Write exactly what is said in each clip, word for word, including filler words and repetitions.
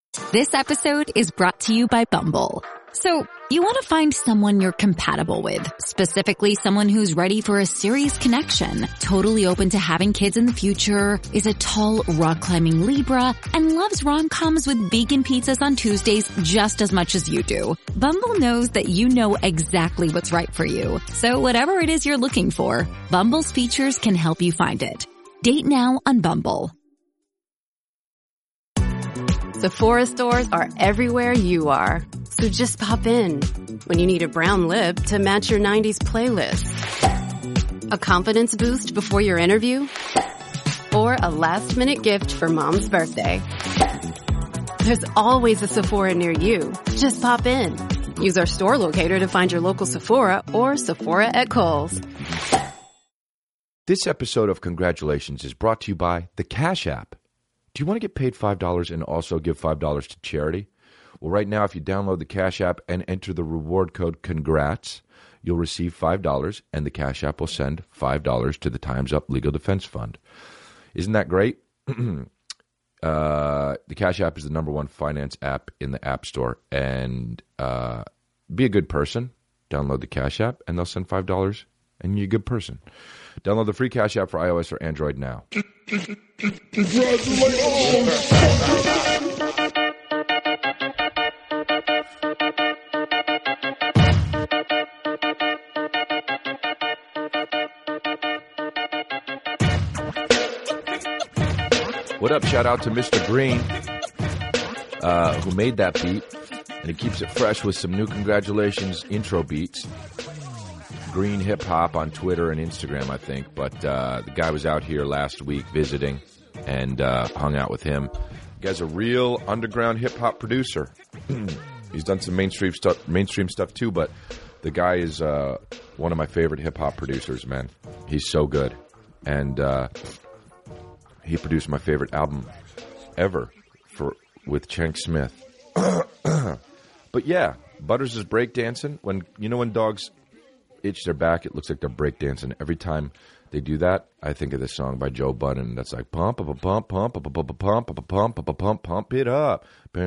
This episode is brought to you by Bumble. So, you want to find someone you're compatible with, specifically someone who's ready for a serious connection, totally open to having kids in the future, is a tall, rock-climbing Libra, and loves rom-coms with vegan pizzas on Tuesdays just as much as you do. Bumble knows that you know exactly what's right for you. So whatever it is you're looking for, Bumble's features can help you find it. Date now on Bumble. Sephora stores are everywhere you are. So just pop in when you need a brown lip to match your nineties playlist. A confidence boost before your interview? Or a last-minute gift for mom's birthday. There's always a Sephora near you. Just pop in. Use our store locator to find your local Sephora or Sephora at Kohl's. This episode of Congratulations is brought to you by the Cash App. Do you want to get paid five dollars and also give five dollars to charity? Well, right now, if you download the Cash App and enter the reward code CONGRATS, you'll receive five dollars, and the Cash App will send five dollars to the Time's Up Legal Defense Fund. Isn't that great? uh, the Cash App is the number one finance app in the App Store. And uh, be a good person. Download the Cash App, and they'll send five dollars, and you're a good person. Download the free Cash App for iOS or Android now. What up? Shout out to Mister Green, uh, who made that beat, and he keeps it fresh with some new Congratulations intro beats. Green Hip Hop on Twitter and Instagram, I think. But uh, the guy was out here last week visiting and uh, hung out with him. The guy's a real underground hip hop producer. He's done some mainstream stuff, mainstream stuff too. But the guy is uh, one of my favorite hip hop producers, man. He's so good, and uh, he produced my favorite album ever for with Cenk Smith. But yeah, Butters is breakdancing. When you know when dogs itch their back, it looks like they're breakdancing. Every time they do that, I think of this song by Joe Budden that's like pump, pump, pump, pump, pump, pump, pump, pump, pump, pump, pump it up.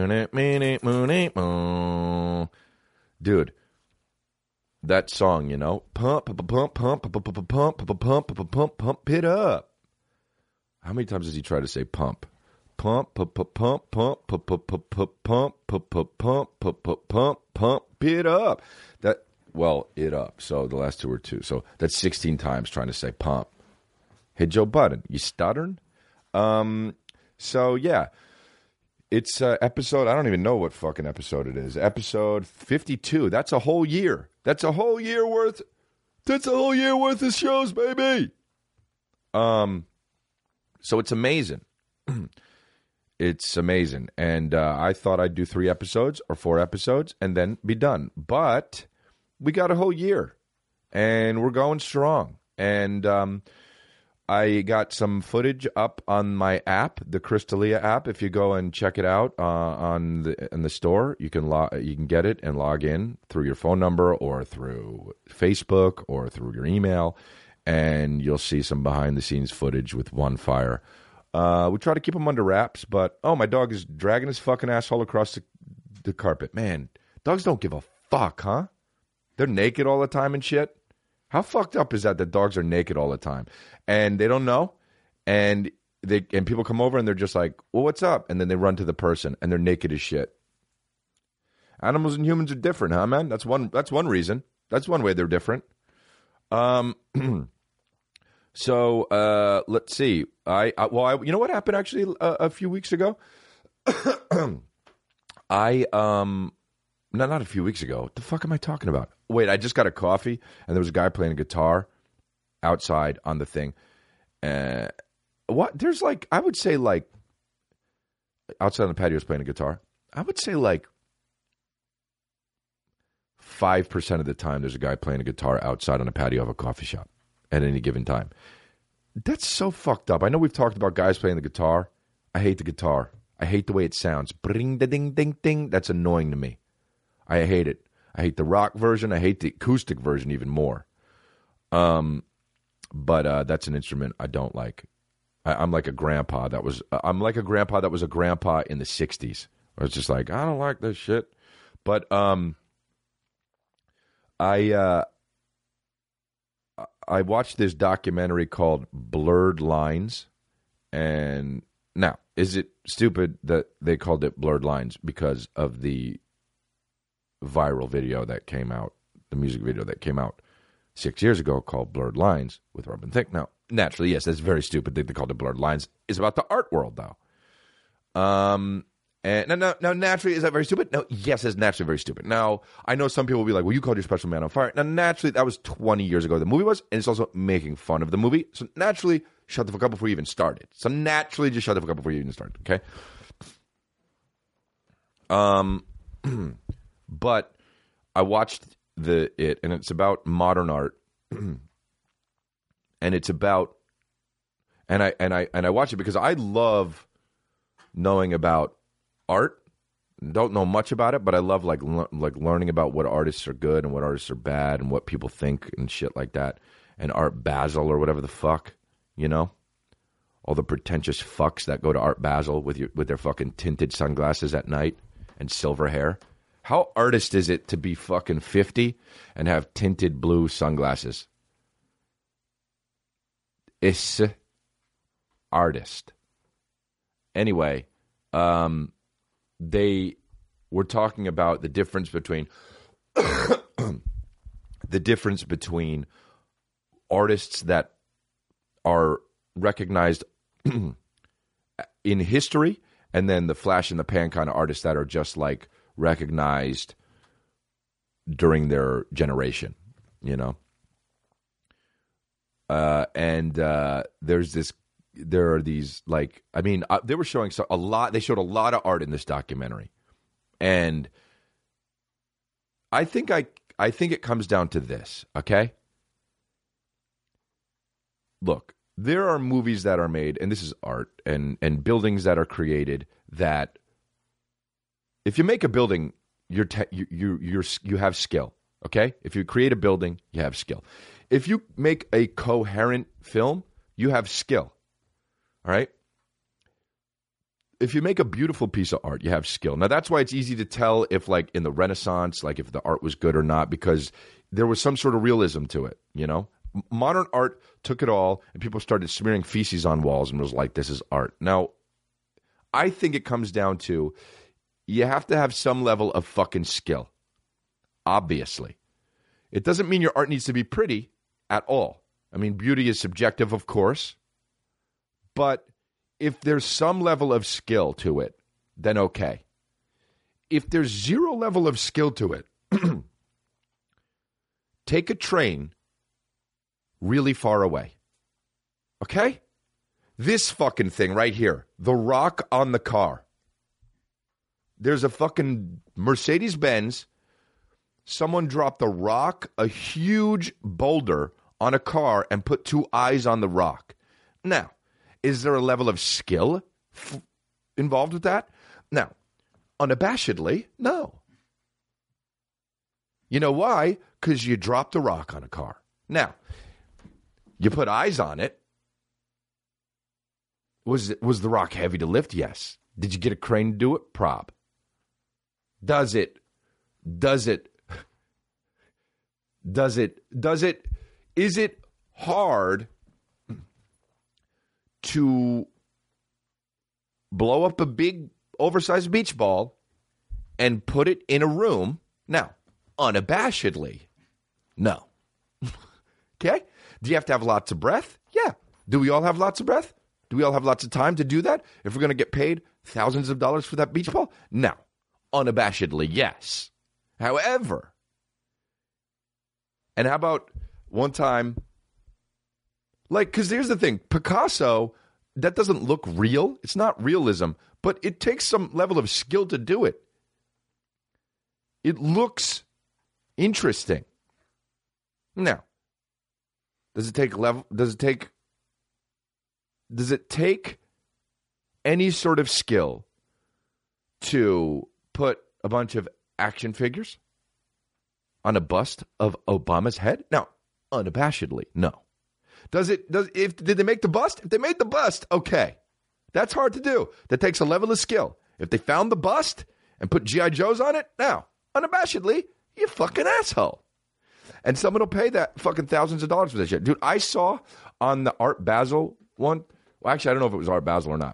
Dude, that song, you know, pump, pump, pump, pump, pump, pump, pump, pump, pump, pump, pump it up. How many times does he try to say pump? Pump, pump, pump, pump, pump, pump, pump, pump, pump, pump, pump, pump, pump, pump, pump, pump it up. That Well, it up. So the last two are two. So that's sixteen times trying to say pump. Hey, Joe Budden, you stuttering? Um, so, yeah. It's uh, episode, I don't even know what fucking episode it is. Episode fifty-two. That's a whole year. That's a whole year worth. That's a whole year worth of shows, baby. Um, so it's amazing. It's amazing. And uh, I thought I'd do three episodes or four episodes and then be done. But we got a whole year, and we're going strong. And um, I got some footage up on my app, the Crystalia app. If you go and check it out uh, on the in the store, you can log, you can get it and log in through your phone number or through Facebook or through your email, and you'll see some behind-the-scenes footage with One Fire. Uh, we try to keep them under wraps, but, oh, my dog is dragging his fucking asshole across the, the carpet. Man, dogs don't give a fuck, huh? They're naked all the time and shit. How fucked up is that that dogs are naked all the time? And they don't know. And they and people come over and they're just like, well, what's up? And then they run to the person and they're naked as shit. Animals and humans are different, huh, man? That's one that's one reason. That's one way they're different. Um so uh let's see. I, I well I, you know what happened actually a, a few weeks ago? I um No, not a few weeks ago. What the fuck am I talking about? Wait, I just got a coffee, and there was a guy playing a guitar outside on the thing. Uh, what? There's like, I would say like, outside on the patio is playing a guitar. I would say like five percent of the time there's a guy playing a guitar outside on a patio of a coffee shop at any given time. That's so fucked up. I know we've talked about guys playing the guitar. I hate the guitar. I hate the way it sounds. Bring da ding ding ding. That's annoying to me. I hate it. I hate the rock version. I hate the acoustic version even more. Um, but uh, that's an instrument I don't like. I, I'm like a grandpa that was. I'm like a grandpa that was a grandpa in the sixties I was just like, I don't like this shit. But um, I uh, I watched this documentary called Blurred Lines. And now, is it stupid that they called it Blurred Lines because of the viral video that came out, the music video that came out six years ago called Blurred Lines with Robin Thicke? Now, naturally, yes, that's very stupid that they called it Blurred Lines. It's about the art world, though. Um, and now, now, now, naturally, is that very stupid? No, yes, it's naturally very stupid. Now, I know some people will be like, well, you called your special man on fire. Now, naturally, that was twenty years ago the movie was, and it's also making fun of the movie. So, naturally, shut the fuck up before you even started. So, naturally, just shut the fuck up before you even started, okay? Um, but I watched the it, and it's about modern art, and it's about, and I and I and I watch it because I love knowing about art. Don't know much about it, but I love like le- like learning about what artists are good and what artists are bad and what people think and shit like that. And Art Basel or whatever the fuck, you know, all the pretentious fucks that go to Art Basel with your with their fucking tinted sunglasses at night and silver hair. How artist is it to be fucking fifty and have tinted blue sunglasses? It's artist. Anyway, um, they were talking about the difference between the difference between artists that are recognized in history and then the flash in the pan kind of artists that are just like recognized during their generation, you know? Uh, and uh, there's this, there are these, like, I mean, uh, they were showing so, a lot, they showed a lot of art in this documentary. And I think I, I think it comes down to this, okay? Look, there are movies that are made, and this is art, and, and buildings that are created that if you make a building, you're te- you you you're, you have skill, okay? If you create a building, you have skill. If you make a coherent film, you have skill, all right? If you make a beautiful piece of art, you have skill. Now, that's why it's easy to tell if, like, in the Renaissance, like, if the art was good or not, because there was some sort of realism to it, you know? Modern art took it all, and people started smearing feces on walls and was like, this is art. Now, I think it comes down to you have to have some level of fucking skill, obviously. It doesn't mean your art needs to be pretty at all. I mean, beauty is subjective, of course, but if there's some level of skill to it, then okay. If there's zero level of skill to it, take a train really far away. Okay? This fucking thing right here, the rock on the car. There's a fucking Mercedes-Benz. Someone dropped a rock, a huge boulder, on a car and put two eyes on the rock. Now, is there a level of skill f- involved with that? Now, unabashedly, no. You know why? Because you dropped a rock on a car. Now, you put eyes on it. Was it, was the rock heavy to lift? Yes. Did you get a crane to do it? Prob. Does it, does it, does it, does it, is it hard to blow up a big oversized beach ball and put it in a room? Now, unabashedly, no. Okay? Do you have to have lots of breath? Yeah. Do we all have lots of breath? Do we all have lots of time to do that? If we're going to get paid thousands of dollars for that beach ball? No. Unabashedly, yes. However, and how about one time, like, because here's the thing, Picasso, that doesn't look real. It's not realism, but it takes some level of skill to do it. It looks interesting. Now, does it take level, does it take, does it take any sort of skill to put a bunch of action figures on a bust of Obama's head? Now, unabashedly, no. Does it, does, if, did they make the bust? If they made the bust, okay. That's hard to do. That takes a level of skill. If they found the bust and put G I. Joes on it? Now, unabashedly, you fucking asshole. And someone will pay that fucking thousands of dollars for that shit. Dude, I saw on the Art Basel one, well, actually, I don't know if it was Art Basel or not.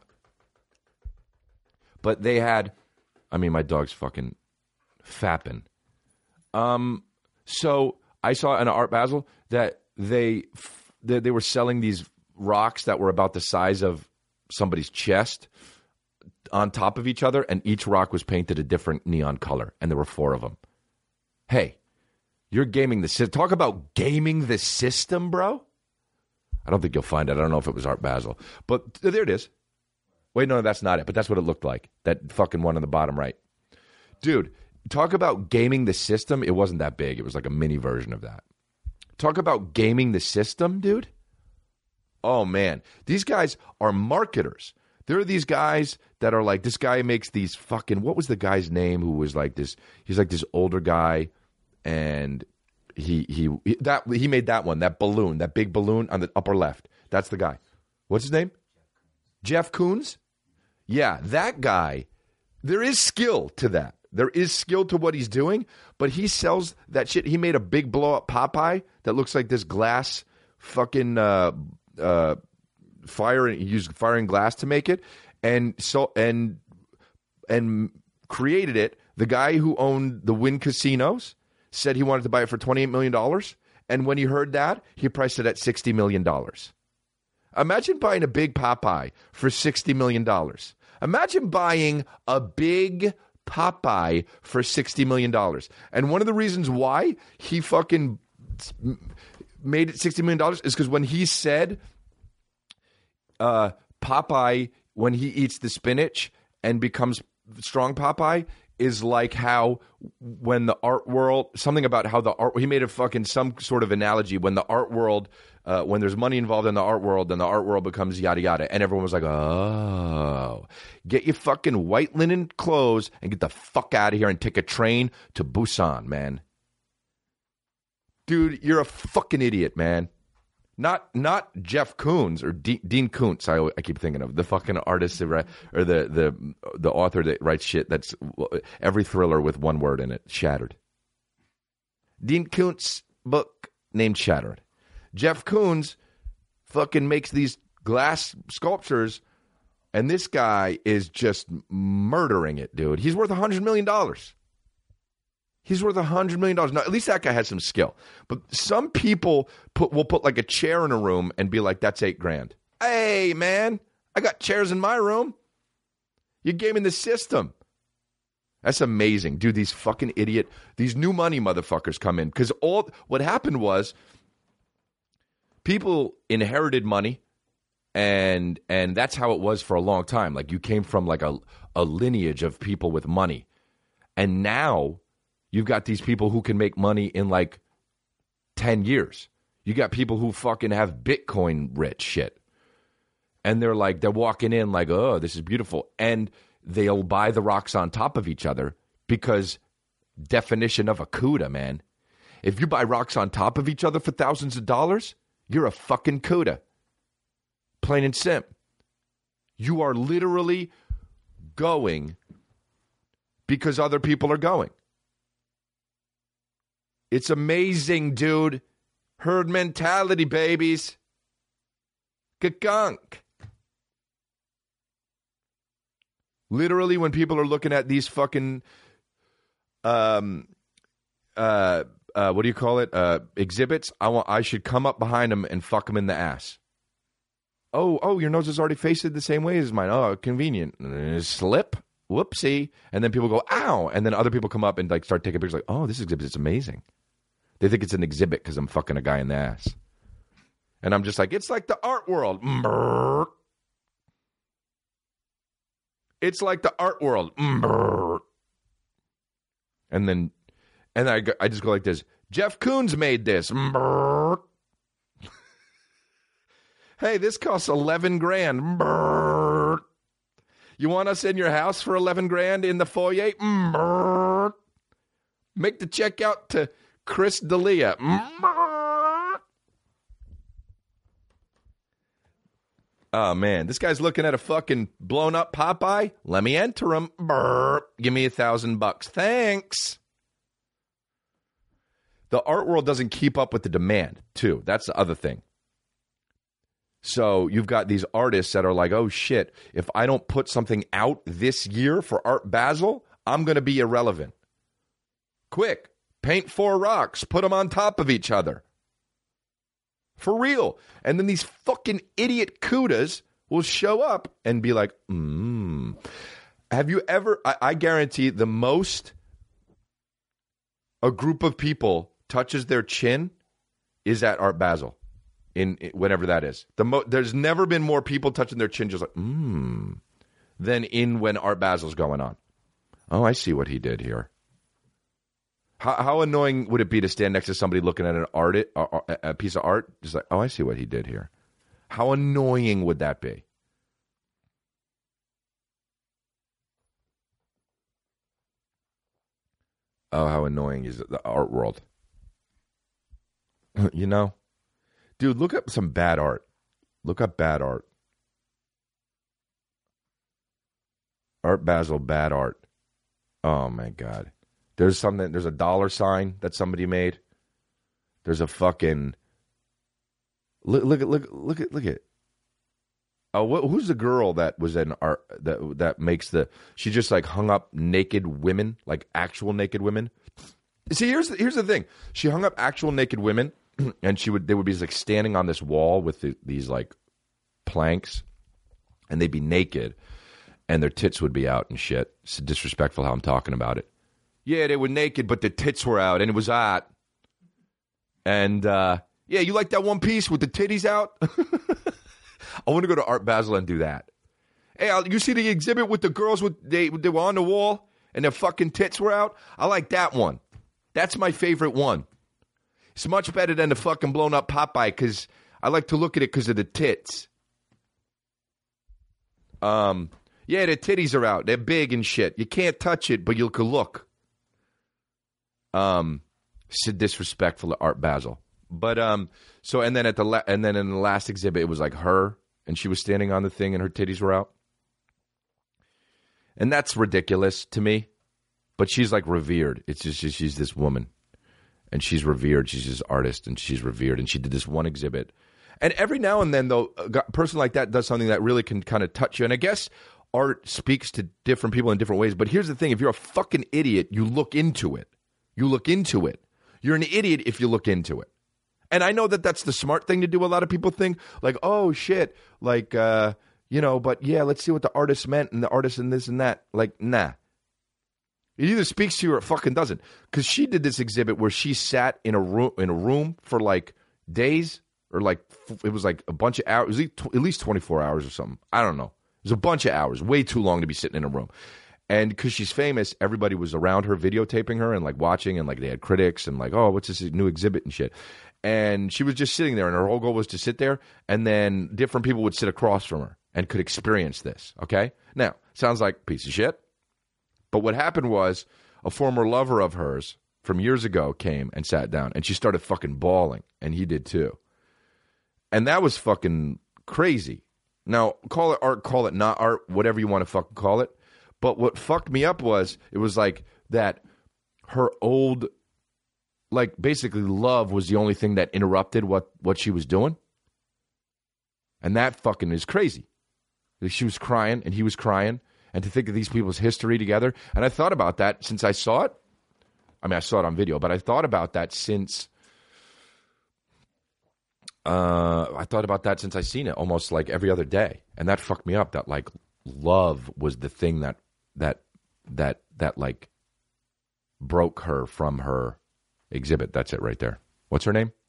But they had, I mean, my dog's fucking fapping. Um, so I saw in Art Basel that they, they they were selling these rocks that were about the size of somebody's chest on top of each other, and each rock was painted a different neon color, and there were four of them. Hey, you're gaming the system. Talk about gaming the system, bro. I don't think you'll find it. I don't know if it was Art Basel, but there it is. Wait, no, that's not it, but that's what it looked like. That fucking one on the bottom right. Dude, talk about gaming the system. It wasn't that big. It was like a mini version of that. Talk about gaming the system, dude. Oh, man. These guys are marketers. There are these guys that are like, this guy makes these fucking, what was the guy's name who was like this, he's like this older guy, and he, he, he that he made that one, that balloon, that big balloon on the upper left. That's the guy. What's his name? Jeff Koons? Yeah, that guy. There is skill to that. There is skill to what he's doing, but he sells that shit. He made a big blow-up Popeye that looks like this glass fucking uh, uh, fire. He used fire and glass to make it, and so and and created it. The guy who owned the Wynn Casinos said he wanted to buy it for twenty-eight million dollars, and when he heard that, he priced it at sixty million dollars. Imagine buying a big Popeye for sixty million dollars. Imagine buying a big Popeye for sixty million dollars. And one of the reasons why he fucking made it sixty million dollars is because when he said uh, Popeye, when he eats the spinach and becomes strong Popeye, is like how when the art world, something about how the art, he made a fucking some sort of analogy when the art world, uh, when there's money involved in the art world, then the art world becomes yada yada. And everyone was like, oh, get your fucking white linen clothes and get the fuck out of here and take a train to Busan, man. Dude, you're a fucking idiot, man. Not not Jeff Koons or D- Dean Koontz. I, I keep thinking of the fucking artist that write, or the, the the author that writes shit that's every thriller with one word in it. Shattered. Dean Koontz book named Shattered. Jeff Koons fucking makes these glass sculptures, and this guy is just murdering it, dude. He's worth a hundred million dollars. He's worth a hundred million dollars. Now, at least that guy has some skill. But some people put will put like a chair in a room and be like, "That's eight grand." Hey, man, I got chairs in my room. You're gaming the system. That's amazing, dude. These fucking idiot, these new money motherfuckers come in because all what happened was people inherited money, and and that's how it was for a long time. Like you came from like a a lineage of people with money, and now you've got these people who can make money in like ten years. You got people who fucking have Bitcoin rich shit. And they're like, they're walking in like, oh, this is beautiful. And they'll buy the rocks on top of each other because definition of a CUDA, man. If you buy rocks on top of each other for thousands of dollars, you're a fucking CUDA. Plain and simple. You are literally going because other people are going. It's amazing, dude. Herd mentality, babies. Gunk. Literally, when people are looking at these fucking, um, uh, uh, what do you call it? Uh, exhibits. I want. I should come up behind them and fuck them in the ass. Oh, oh, your nose is already faced the same way as mine. Oh, convenient. Slip. Whoopsie. And then people go, ow. And then other people come up and like start taking pictures like, oh, this exhibit is amazing. They think it's an exhibit because I'm fucking a guy in the ass. And I'm just like, it's like the art world. It's like the art world. And then and then I, go, I just go like this. Jeff Koons made this. Hey, this costs eleven grand. You want us in your house for eleven grand in the foyer? Make the check out to Chris D'Elia. Oh, man. This guy's looking at a fucking blown up Popeye. Let me enter him. Brr. Give me a thousand bucks. Thanks. The art world doesn't keep up with the demand, too. That's the other thing. So you've got these artists that are like, oh, shit, if I don't put something out this year for Art Basel, I'm going to be irrelevant. Quick, paint four rocks, put them on top of each other. For real. And then these fucking idiot kudas will show up and be like, hmm. Have you ever, I, I guarantee the most a group of people touches their chin is at Art Basel. In, in whenever that is. The mo- There's never been more people touching their chin just like, hmm, than in when Art Basel's going on. Oh, I see what he did here. How, how annoying would it be to stand next to somebody looking at an art, a, a piece of art, just like, oh, I see what he did here. How annoying would that be? Oh, how annoying is it, the art world? You know? Dude, look up some bad art. Look up bad art. Art Basel, bad art. Oh, my God. There's something. There's a dollar sign that somebody made. There's a fucking. Look! Look at! Look! Look at! Look at! Oh, what, who's the girl that was in art that that makes the? She just like hung up naked women, like actual naked women. See, here's the, here's the thing. She hung up actual naked women, and she would they would be like standing on this wall with the, these like planks, and they'd be naked, and their tits would be out and shit. It's disrespectful how I'm talking about it. Yeah, they were naked, but the tits were out, and it was hot. And, uh, yeah, you like that one piece with the titties out? I want to go to Art Basel and do that. Hey, you see the exhibit with the girls with they, they were on the wall, and their fucking tits were out? I like that one. That's my favorite one. It's much better than the fucking blown-up Popeye, because I like to look at it because of the tits. Um, yeah, the titties are out. They're big and shit. You can't touch it, but you can look. Um, so disrespectful to Art Basel, but um, so and then at the la- and then in the last exhibit, it was like her, and she was standing on the thing, and her titties were out, and that's ridiculous to me. But she's like revered. It's just she's this woman, and she's revered. She's this artist, and she's revered. And she did this one exhibit, and every now and then, though, a person like that does something that really can kind of touch you. And I guess art speaks to different people in different ways. But here's the thing: if you're a fucking idiot, you look into it. You look into it. You're an idiot if you look into it. And I know that that's the smart thing to do. A lot of people think like, oh, shit, like, uh, you know, but yeah, let's see what the artist meant and the artist and this and that. Like, nah. It either speaks to you or it fucking doesn't. Because she did this exhibit where she sat in a room in a room for like days or like, it was like a bunch of hours. It was at least twenty-four hours or something. I don't know. It was a bunch of hours. Way too long to be sitting in a room. And because she's famous, everybody was around her videotaping her and like watching, and like they had critics and like, oh, what's this new exhibit and shit. And she was just sitting there, and her whole goal was to sit there, and then different people would sit across from her and could experience this, okay? Now, sounds like a piece of shit, but what happened was a former lover of hers from years ago came and sat down, and she started fucking bawling, and he did too. And that was fucking crazy. Now, call it art, call it not art, whatever you want to fucking call it. But what fucked me up was, it was like that her old, like basically love was the only thing that interrupted what, what she was doing. And that fucking is crazy. She was crying and he was crying. And to think of these people's history together. And I thought about that since I saw it. I mean, I saw it on video, but I thought about that since, uh, I thought about that since I seen it almost like every other day. And that fucked me up, that like love was the thing that, that, that, that like broke her from her exhibit. That's it right there. What's her name?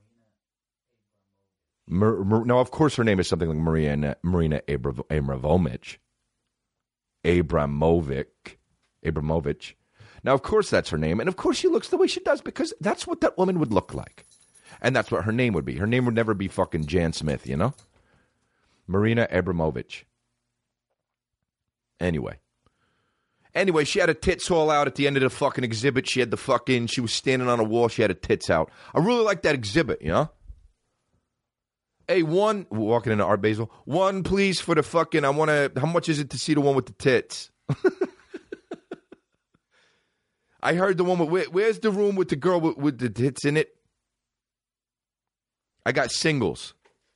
Mar- Mar- no, of course her name is something like Marina, Marina Abra- Abramovich. Abramovic. Abramovich. Now, of course that's her name. And of course she looks the way she does because that's what that woman would look like. And that's what her name would be. Her name would never be fucking Jan Smith, you know? Marina Abramovich. Anyway. Anyway, she had her tits all out at the end of the fucking exhibit. She had the fucking, she was standing on a wall. She had her tits out. I really like that exhibit, you know? Hey, one, walking into Art Basel, one, please, for the fucking, I want to, how much is it to see the one with the tits? I heard the one with, where, where's the room with the girl with, with the tits in it? I got singles.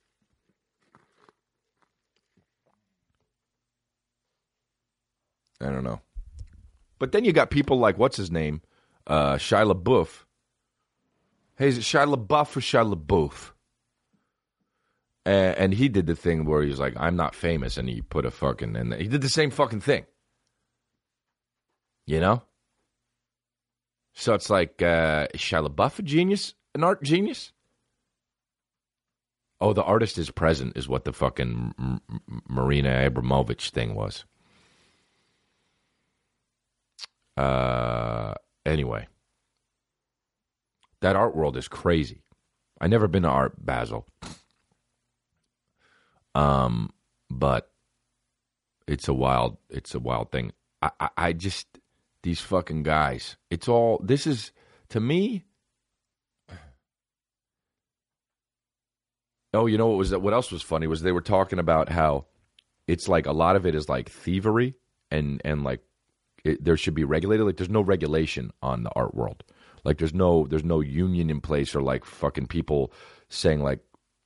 I don't know. But then you got people like, what's his name? Uh, Shia LaBeouf. Hey, is it Shia LaBeouf or Shia LaBeouf? And, and he did the thing where he was like, I'm not famous. And he put a fucking, and he did the same fucking thing. You know? So it's like, uh, is Shia LaBeouf a genius? An art genius? Oh, the artist is present is what the fucking M- M- Marina Abramovich thing was. Uh, anyway. That art world is crazy. I never been to Art Basel. Um, but it's a wild, it's a wild thing. I, I, I just, these fucking guys, it's all, this is, to me, oh, you know what was, what else was funny was they were talking about how it's like, a lot of it is like thievery and, and like, it, there should be regulated. Like there's no regulation on the art world. Like there's no there's no union in place or like fucking people saying like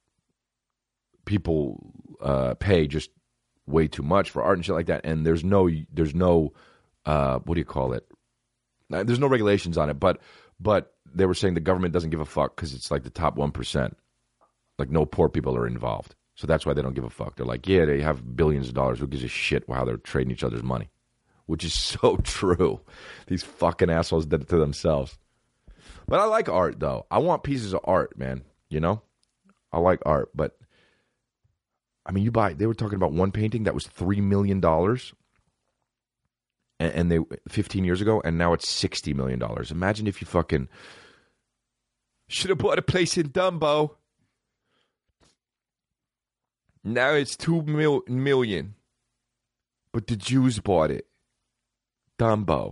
people uh, pay just way too much for art and shit like that. And there's no there's no uh, what do you call it? There's no regulations on it. But but they were saying the government doesn't give a fuck because it's like the top one percent. Like no poor people are involved, so that's why they don't give a fuck. They're like, yeah, they have billions of dollars. Who gives a shit how they're trading each other's money? Which is so true. These fucking assholes did it to themselves. But I like art, though. I want pieces of art, man. You know? I like art. But, I mean, you buy... They were talking about one painting that was three million dollars. And, and they fifteen years ago. And now it's sixty million dollars. Imagine if you fucking... Should have bought a place in Dumbo. Now it's two mil- million. But the Jews bought it. Dumbo.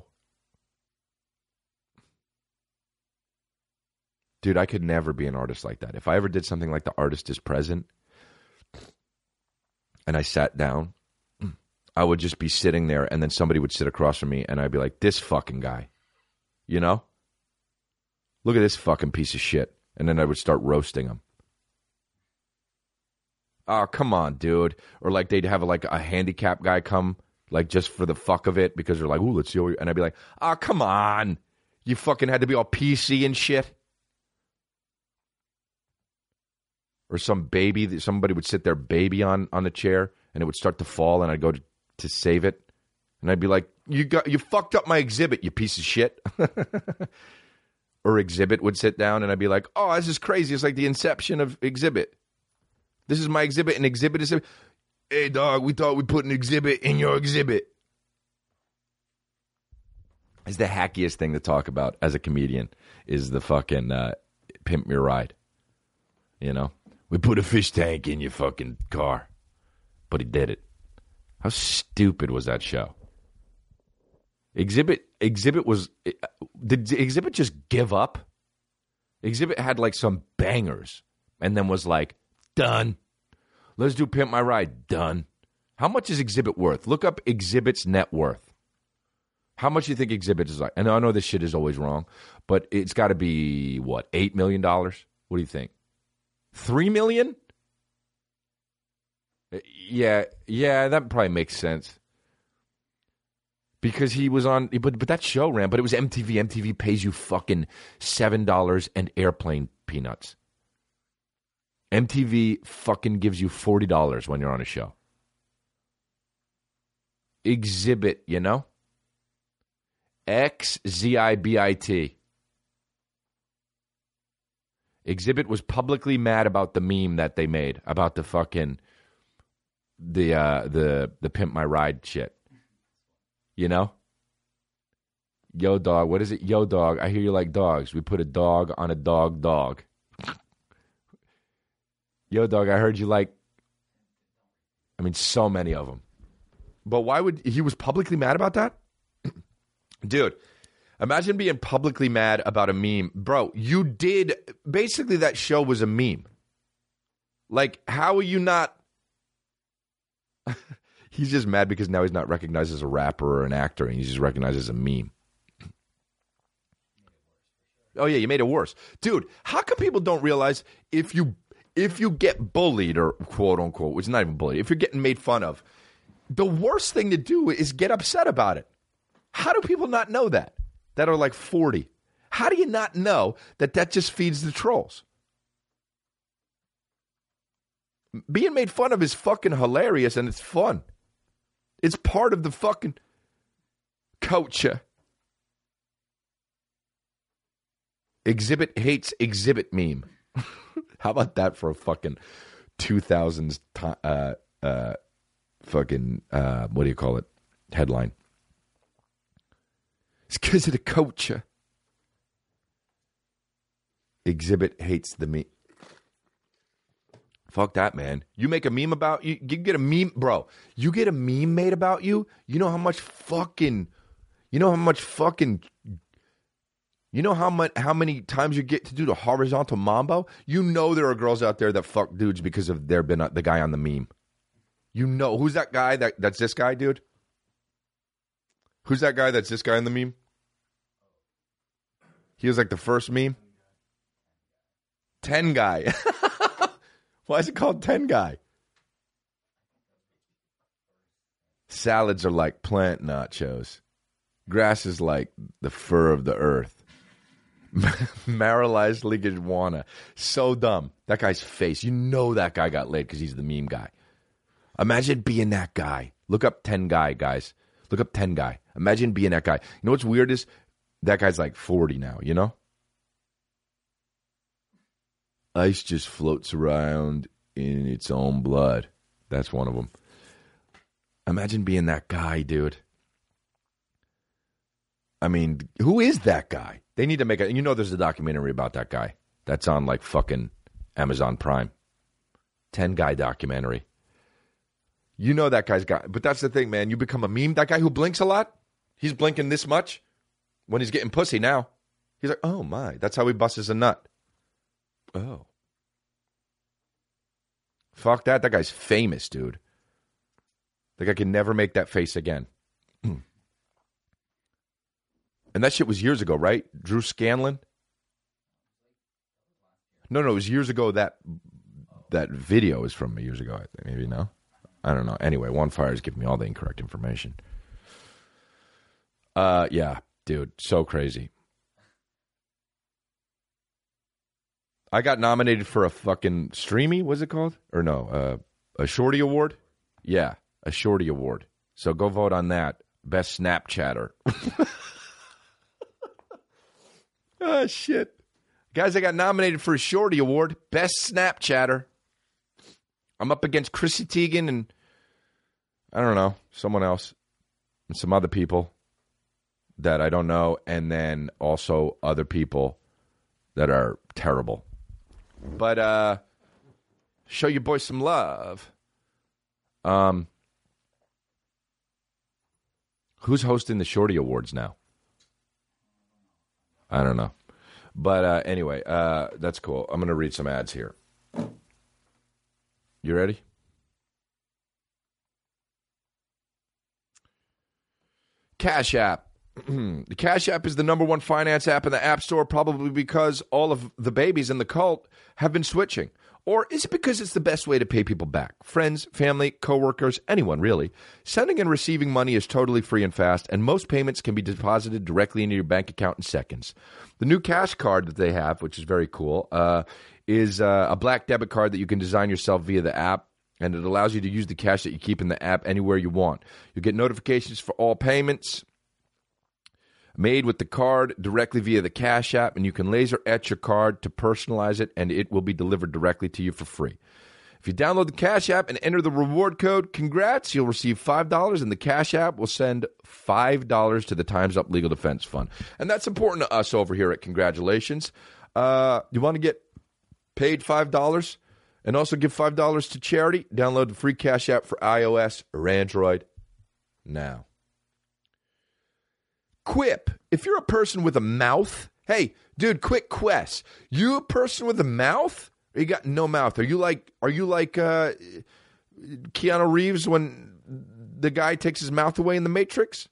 Dude, I could never be an artist like that. If I ever did something like The Artist is Present and I sat down, I would just be sitting there and then somebody would sit across from me and I'd be like, this fucking guy. You know? Look at this fucking piece of shit. And then I would start roasting him. Oh, come on, dude. Or like they'd have like a handicapped guy come like just for the fuck of it because they're like, ooh, let's see what you... And I'd be like, oh, come on. You fucking had to be all P C and shit. Or some baby, somebody would sit their baby on, on the chair, and it would start to fall, and I'd go to, to save it. And I'd be like, you got you fucked up my exhibit, you piece of shit. Or Exhibit would sit down, and I'd be like, oh, this is crazy. It's like the inception of Exhibit. This is my exhibit, and Exhibit is... Hey, dog, we thought we put an exhibit in your exhibit. It's the hackiest thing to talk about as a comedian, is the fucking uh, pimp me ride. You know? We put a fish tank in your fucking car. But he did it. How stupid was that show? Exhibit Exhibit was... Did Exhibit just give up? Exhibit had like some bangers. And then was like, done. Let's do Pimp My Ride. Done. How much is Exhibit worth? Look up Exhibit's net worth. How much do you think Exhibit is like? And I know this shit is always wrong. But it's got to be, what, eight million dollars? What do you think? Three million? Yeah, yeah, that probably makes sense. Because he was on, but but that show ran, but it was M T V. M T V pays you fucking seven dollars and airplane peanuts. M T V fucking gives you forty dollars when you're on a show. Exhibit, you know? X Z I B I T. Exhibit was publicly mad about the meme that they made about the fucking the uh, the the Pimp My Ride shit. You know? Yo, dog. What is it? Yo, dog. I hear you like dogs. We put a dog on a dog dog. Yo, dog. I heard you like... I mean, so many of them. But why would... He was publicly mad about that? Dude, imagine being publicly mad about a meme. Bro, you did... Basically, that show was a meme. Like, how are you not? He's just mad because now he's not recognized as a rapper or an actor, and he's just recognized as a meme. Oh, yeah, you made it worse. Dude, how come people don't realize if you if you get bullied or quote-unquote, which is not even bullied, if you're getting made fun of, the worst thing to do is get upset about it. How do people not know that, that are like forty? How do you not know that that just feeds the trolls? Being made fun of is fucking hilarious, and it's fun. It's part of the fucking culture. Exhibit hates exhibit meme. How about that for a fucking two thousands uh, uh, fucking, uh, what do you call it, headline? It's because of the culture. Exhibit hates the meme. Fuck that, man. You make a meme about you, you get a meme, bro. You get a meme made about you. You know how much fucking, you know how much fucking, you know how much, how many times you get to do the horizontal mambo. You know there are girls out there that fuck dudes because of there been a, the guy on the meme. You know who's that guy? That that's this guy, dude. Who's that guy? That's this guy in the meme. He was like the first meme. Ten guy. Why is it called Ten Guy? Salads are like plant nachos. Grass is like the fur of the earth. Maralized Liguana. So dumb. That guy's face. You know that guy got laid because he's the meme guy. Imagine being that guy. Look up Ten Guy, guys. Look up Ten Guy. Imagine being that guy. You know what's weird is that guy's like forty now, you know? Ice just floats around in its own blood. That's one of them. Imagine being that guy, dude. I mean, who is that guy? They need to make a... You know there's a documentary about that guy. That's on, like, fucking Amazon Prime. Ten Guy documentary. You know that guy's got... But that's the thing, man. You become a meme. That guy who blinks a lot, he's blinking this much when he's getting pussy now. He's like, oh, my. That's how he busts a nut. Oh. Fuck that. That guy's famous, dude. That guy can never make that face again. And that shit was years ago, right? Drew Scanlon? No, no, it was years ago. That that video is from years ago, I think. Maybe no? I don't know. Anyway, One Fire is giving me all the incorrect information. Uh, yeah, dude. So crazy. I got nominated for a fucking Streamy, what's it called? Or no, uh, a Shorty Award? Yeah, a Shorty Award. So go vote on that. Best Snapchatter. Oh, shit. Guys, I got nominated for a Shorty Award. Best Snapchatter. I'm up against Chrissy Teigen and, I don't know, someone else. And some other people that I don't know. And then also other people that are terrible. But uh, show your boys some love. Um, who's hosting the Shorty Awards now? I don't know. But uh, anyway, uh, that's cool. I'm going to read some ads here. You ready? Cash App. The Cash App is the number one finance app in the App Store, probably because all of the babies in the cult have been switching. Or is it because it's the best way to pay people back? Friends, family, coworkers, anyone really. Sending and receiving money is totally free and fast, and most payments can be deposited directly into your bank account in seconds. The new Cash Card that they have, which is very cool, uh, is uh, a black debit card that you can design yourself via the app, and it allows you to use the cash that you keep in the app anywhere you want. You get notifications for all payments made with the card directly via the Cash App, and you can laser etch your card to personalize it, and it will be delivered directly to you for free. If you download the Cash App and enter the reward code, congrats, you'll receive five dollars, and the Cash App will send five dollars to the Time's Up Legal Defense Fund. And that's important to us over here at Congratulations. Uh, you want to get paid five dollars and also give five dollars to charity? Download the free Cash App for iOS or Android now. Quip, if you're a person with a mouth, hey, dude, quick quest. You a person with a mouth Or you got no mouth? Are you like are you like uh, Keanu Reeves when the guy takes his mouth away in The Matrix?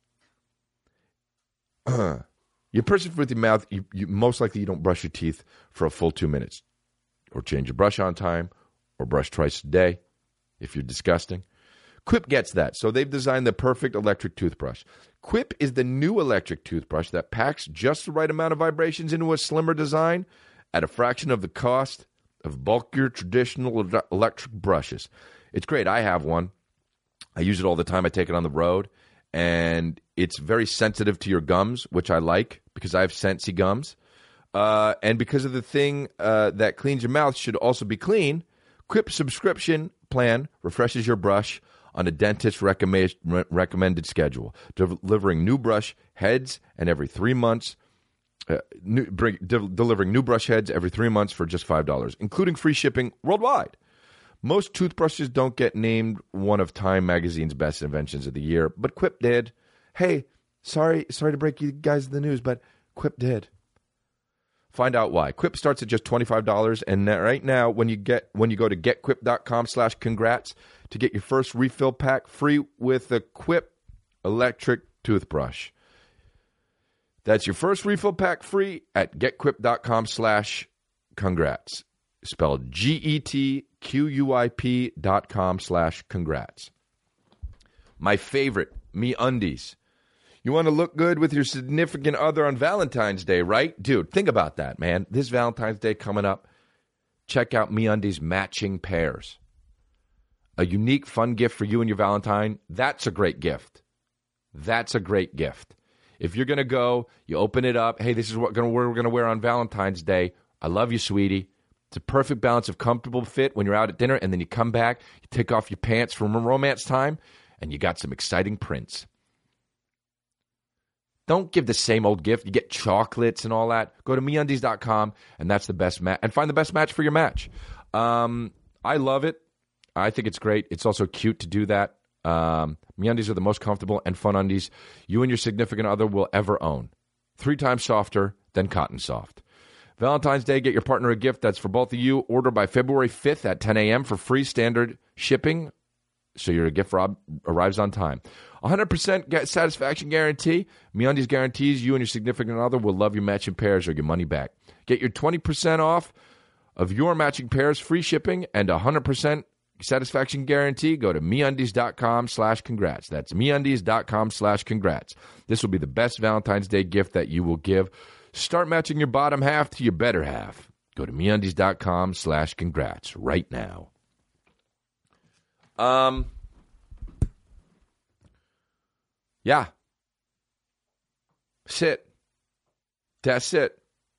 Uh, you're a person with your mouth. You, you most likely you don't brush your teeth for a full two minutes, or change your brush on time, or brush twice a day. If you're disgusting, Quip gets that. So they've designed the perfect electric toothbrush. Quip is the new electric toothbrush that packs just the right amount of vibrations into a slimmer design at a fraction of the cost of bulkier traditional electric brushes. It's great. I have one. I use it all the time. I take it on the road, and it's very sensitive to your gums, which I like because I have Sensi gums. Uh, and because of the thing uh, that cleans your mouth should also be clean, Quip's subscription plan refreshes your brush on a dentist recommend, re- recommended schedule, delivering new brush heads and every three months, uh, new, bring, de- delivering new brush heads every three months for just five dollars, including free shipping worldwide. Most toothbrushes don't get named one of Time Magazine's best inventions of the year, but Quip did. Hey, sorry, sorry to break you guys the news, but Quip did. Find out why. Quip starts at just twenty-five dollars, and right now, when you get when you go to getquip.com slash congrats to get your first refill pack free with a Quip electric toothbrush. That's your first refill pack free at getquip.com slash congrats. Spelled G E T Q U I P dot com slash congrats. My favorite, MeUndies. You want to look good with your significant other on Valentine's Day, right? Dude, think about that, man. This Valentine's Day coming up. Check out MeUndies matching pairs. A unique, fun gift for you and your Valentine. That's a great gift. That's a great gift. If you're going to go, you open it up. Hey, this is what we're going to wear on Valentine's Day. I love you, sweetie. It's a perfect balance of comfortable fit when you're out at dinner, and then you come back, you take off your pants from romance time, and you got some exciting prints. Don't give the same old gift. You get chocolates and all that. Go to MeUndies dot com, and that's the best match. And find the best match for your match. Um, I love it. I think it's great. It's also cute to do that. Um, MeUndies are the most comfortable and fun undies you and your significant other will ever own. Three times softer than Cotton Soft. Valentine's Day, get your partner a gift that's for both of you. Order by February fifth at ten a.m. for free standard shipping, so your gift rob- arrives on time. one hundred percent satisfaction guarantee. MeUndies guarantees you and your significant other will love your matching pairs or your money back. Get your twenty percent off of your matching pairs, free shipping, and one hundred percent satisfaction guarantee. Go to MeUndies.com slash congrats. That's MeUndies.com slash congrats. This will be the best Valentine's Day gift that you will give. Start matching your bottom half to your better half. Go to MeUndies.com slash congrats right now. Um, yeah. Sit. That's it.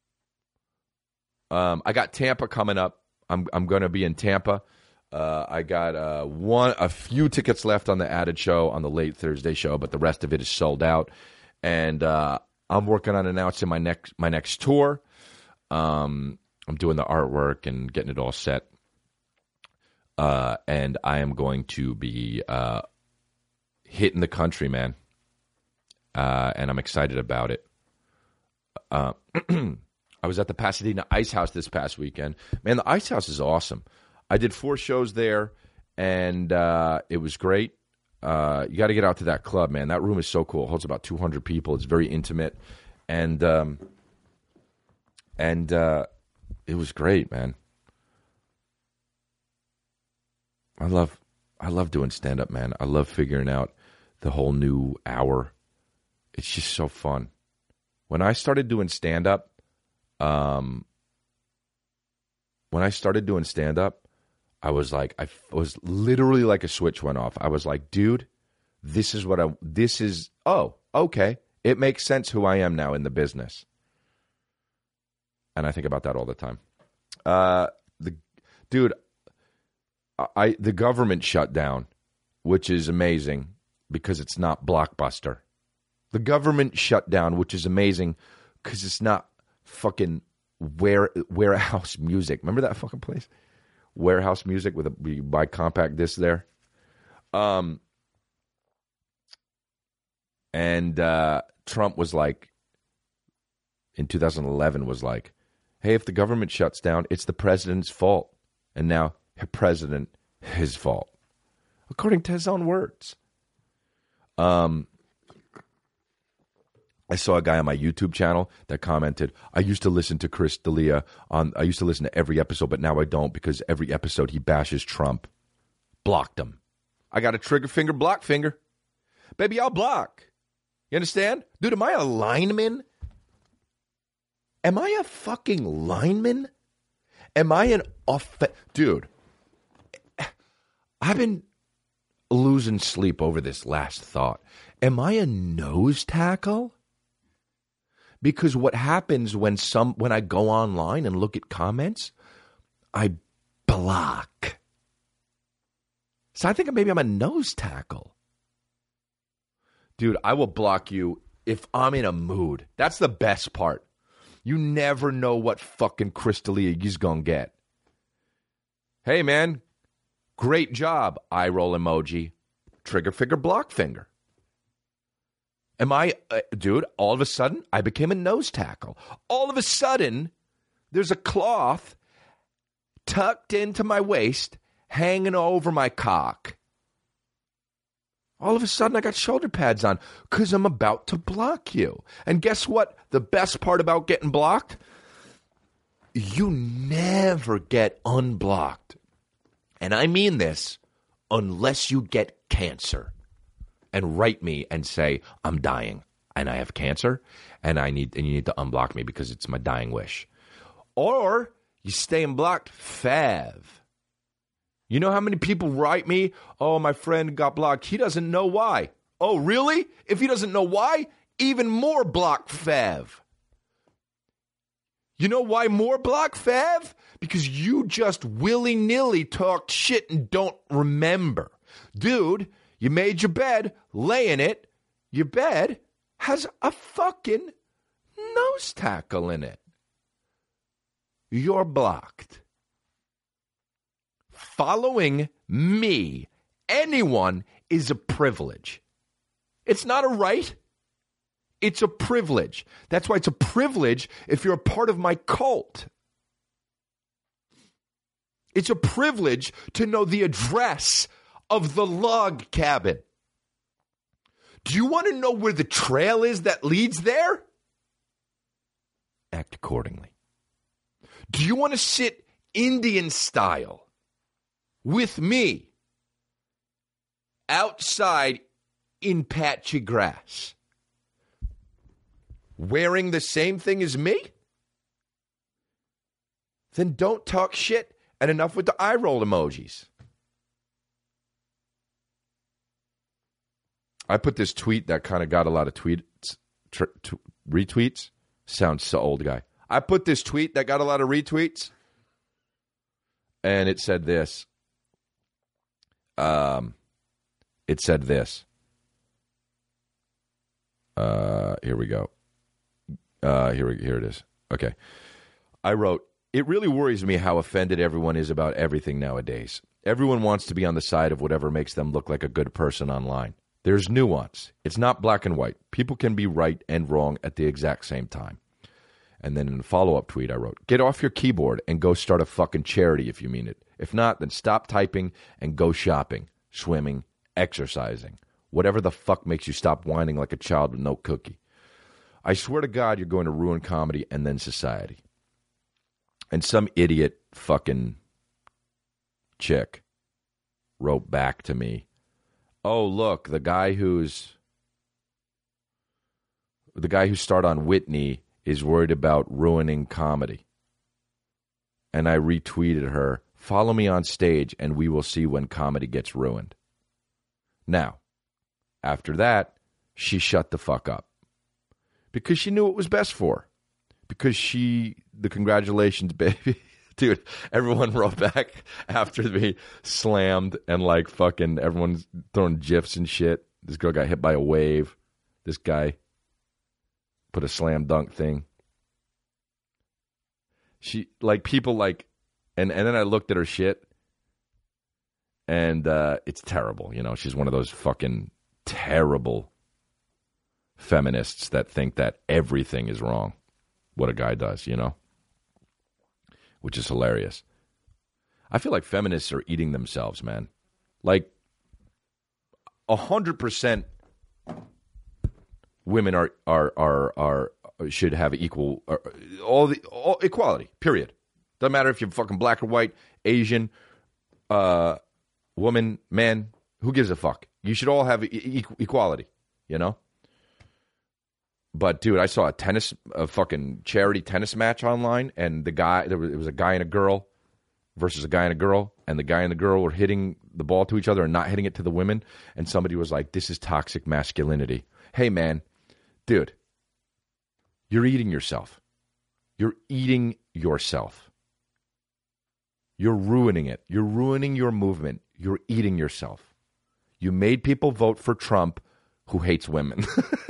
Um, I got Tampa coming up. I'm I'm going to be in Tampa. Uh, I got uh, one a few tickets left on the added show on the late Thursday show, but the rest of it is sold out. And uh, I'm working on announcing my next my next tour. Um, I'm doing the artwork and getting it all set. Uh, and I am going to be uh, hitting the country, man. Uh, and I'm excited about it. Uh, I was at the Pasadena Ice House this past weekend. Man, the Ice House is awesome. I did four shows there, and uh, it was great. Uh, you got to get out to that club, man. That room is so cool. It holds about two hundred people. It's very intimate. And, um, and uh, it was great, man. I love I love doing stand-up, man. I love figuring out the whole new hour. It's just so fun. When I started doing stand-up, um, when I started doing stand-up, I was like, I was literally like a switch went off. I was like, dude, this is what I, this is, oh, okay. It makes sense who I am now in the business. And I think about that all the time. Uh, the dude, I the government shut down, which is amazing because it's not Blockbuster. The government shut down, which is amazing because it's not fucking ware, warehouse music. Remember that fucking place? Warehouse music with a you buy compact disc there. Um, and uh, Trump was like, in two thousand eleven, was like, hey, if the government shuts down, it's the president's fault. And now, president, his fault. According to his own words. Um, I saw a guy on my YouTube channel that commented, I used to listen to Chris D'Elia on, I used to listen to every episode, but now I don't because every episode he bashes Trump. Blocked him. I got a trigger finger, block finger. Baby, I'll block. You understand? Dude, am I a lineman? Am I a fucking lineman? Am I an off... Dude, I've been losing sleep over this last thought. Am I a nose tackle? Because what happens when some when I go online and look at comments, I block. So I think maybe I'm a nose tackle. Dude, I will block you if I'm in a mood. That's the best part. You never know what fucking Chris D'Elia he's gonna get. Hey, man, great job. Eye roll emoji. Trigger finger, block finger. Am I, uh, dude, all of a sudden, I became a nose tackle. All of a sudden, there's a cloth tucked into my waist, hanging over my cock. All of a sudden, I got shoulder pads on because I'm about to block you. And guess what? The best part about getting blocked? You never get unblocked. And I mean this, unless you get cancer. And write me and say, I'm dying and I have cancer and I need and you need to unblock me because it's my dying wish. Or you stay unblocked, fav. You know how many people write me, oh, my friend got blocked. He doesn't know why. Oh, really? If he doesn't know why, even more block, fav. You know why more block, fav? Because you just willy-nilly talked shit and don't remember. Dude, you made your bed, lay in it. Your bed has a fucking nose tackle in it. You're blocked. Following me, anyone, is a privilege. It's not a right. It's a privilege. That's why it's a privilege if you're a part of my cult. It's a privilege to know the address of the log cabin. Do you want to know where the trail is that leads there? Act accordingly. Do you want to sit Indian style with me outside in patchy grass, wearing the same thing as me? Then don't talk shit and enough with the eye roll emojis. I put this tweet that kind of got a lot of tweets, tr- t- retweets. Sounds so old, guy. I put this tweet that got a lot of retweets, and it said this. Um, it said this. Uh, here we go. Uh, here, we, here it is. Okay. I wrote, it really worries me how offended everyone is about everything nowadays. Everyone wants to be on the side of whatever makes them look like a good person online. There's nuance. It's not black and white. People can be right and wrong at the exact same time. And then in a follow-up tweet, I wrote, get off your keyboard and go start a fucking charity if you mean it. If not, then stop typing and go shopping, swimming, exercising. Whatever the fuck makes you stop whining like a child with no cookie. I swear to God, you're going to ruin comedy and then society. And some idiot fucking chick wrote back to me, oh, look, the guy who's the guy who starred on Whitney is worried about ruining comedy. And I retweeted her, follow me on stage and we will see when comedy gets ruined. Now, after that, she shut the fuck up. Because she knew it was best for her. Because she, the congratulations, baby. Dude, everyone wrote back after me, slammed, and like fucking everyone's throwing GIFs and shit. This girl got hit by a wave. This guy put a slam dunk thing. She, like, people like, and, and then I looked at her shit, and uh, it's terrible. You know, she's one of those fucking terrible feminists that think that everything is wrong. What a guy does, you know? Which is hilarious. I feel like feminists are eating themselves, man. Like, a hundred percent women are are are are should have equal uh, all the all, equality. Period. Doesn't matter if you're fucking black or white, Asian, uh, woman, man. Who gives a fuck? You should all have e- equality. You know. But dude, I saw a tennis, a fucking charity tennis match online, and the guy, there was, it was a guy and a girl versus a guy and a girl, and the guy and the girl were hitting the ball to each other and not hitting it to the women, and somebody was like, "This is toxic masculinity." Hey, man, dude, you're eating yourself. You're eating yourself. You're ruining it. You're ruining your movement. You're eating yourself. You made people vote for Trump who hates women.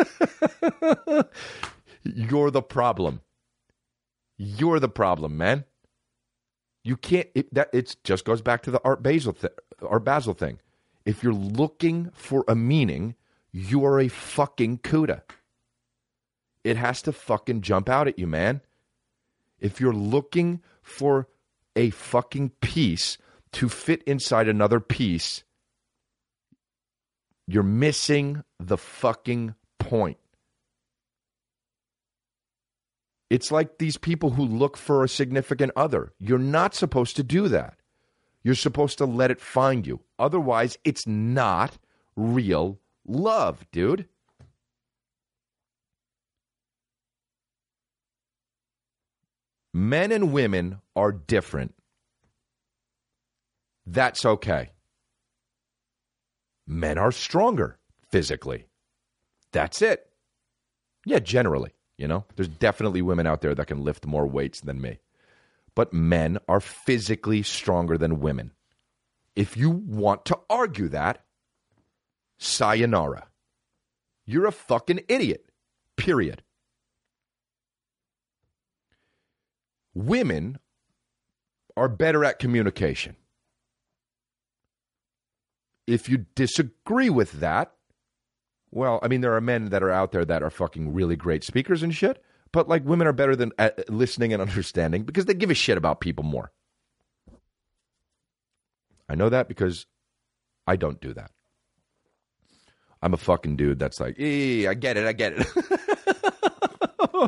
You're the problem. You're the problem, man. You can't. It, that it just goes back to the Art Basel, th- Art Basel thing. If you're looking for a meaning, you are a fucking CUDA. It has to fucking jump out at you, man. If you're looking for a fucking piece to fit inside another piece, you're missing the fucking point. It's like these people who look for a significant other. You're not supposed to do that. You're supposed to let it find you. Otherwise, it's not real love, dude. Men and women are different. That's okay. Men are stronger physically. That's it. Yeah, generally, you know. There's definitely women out there that can lift more weights than me. But men are physically stronger than women. If you want to argue that, sayonara. You're a fucking idiot. Period. Women are better at communication. If you disagree with that, well, I mean, there are men that are out there that are fucking really great speakers and shit, but like women are better than at listening and understanding because they give a shit about people more. I know that because I don't do that. I'm a fucking dude that's like, yeah, I get it, I get it.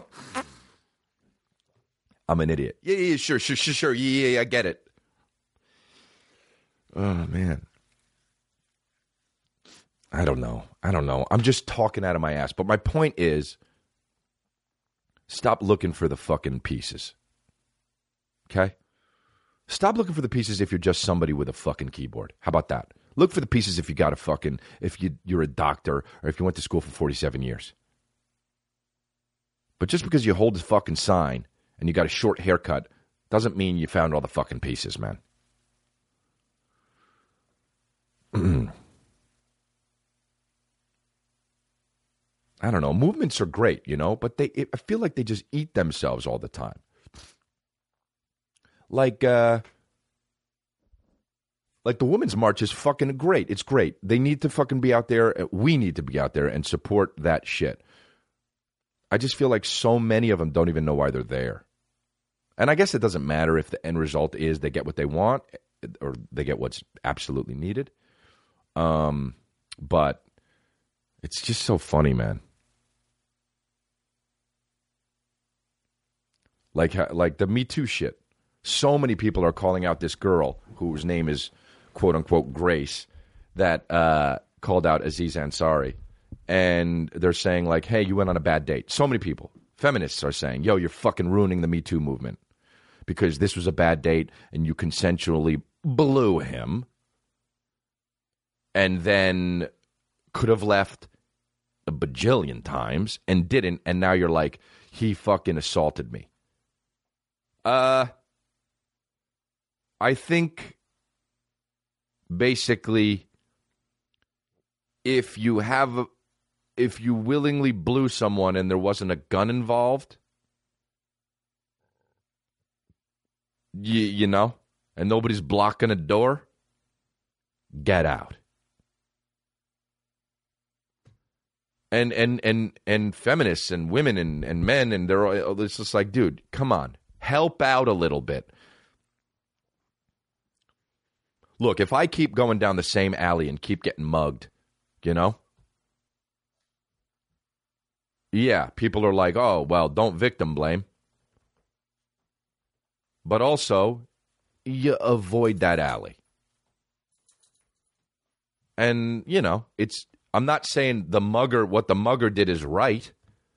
I'm an idiot. Yeah, yeah, sure, sure, sure, sure, yeah, yeah, I get it. Oh, man. I don't know. I don't know. I'm just talking out of my ass. But my point is, stop looking for the fucking pieces. Okay? Stop looking for the pieces if you're just somebody with a fucking keyboard. How about that? Look for the pieces if you got a fucking, if you, you're a doctor or if you went to school for forty-seven years. But just because you hold a fucking sign and you got a short haircut doesn't mean you found all the fucking pieces, man. I don't know. Movements are great, you know, but they it, I feel like they just eat themselves all the time. Like, uh, like the Women's March is fucking great. It's great. They need to fucking be out there. We need to be out there and support that shit. I just feel like so many of them don't even know why they're there. And I guess it doesn't matter if the end result is they get what they want or they get what's absolutely needed. Um, but it's just so funny, man. Like, like the Me Too shit. So many people are calling out this girl whose name is, quote unquote, Grace, that uh, called out Aziz Ansari. And they're saying, like, hey, you went on a bad date. So many people, feminists are saying, yo, you're fucking ruining the Me Too movement because this was a bad date and you consensually blew him and then could have left a bajillion times and didn't. And now you're like, he fucking assaulted me. Uh, I think basically if you have, if you willingly blew someone and there wasn't a gun involved, you, you know, and nobody's blocking a door, get out. And and and and feminists and women and, and men and they're all, it's just like, dude, come on, help out a little bit. Look, if I keep going down the same alley and keep getting mugged, you know? Yeah, people are like, oh, well, don't victim blame. But also, you avoid that alley. And, you know, it's, I'm not saying the mugger, what the mugger did is right.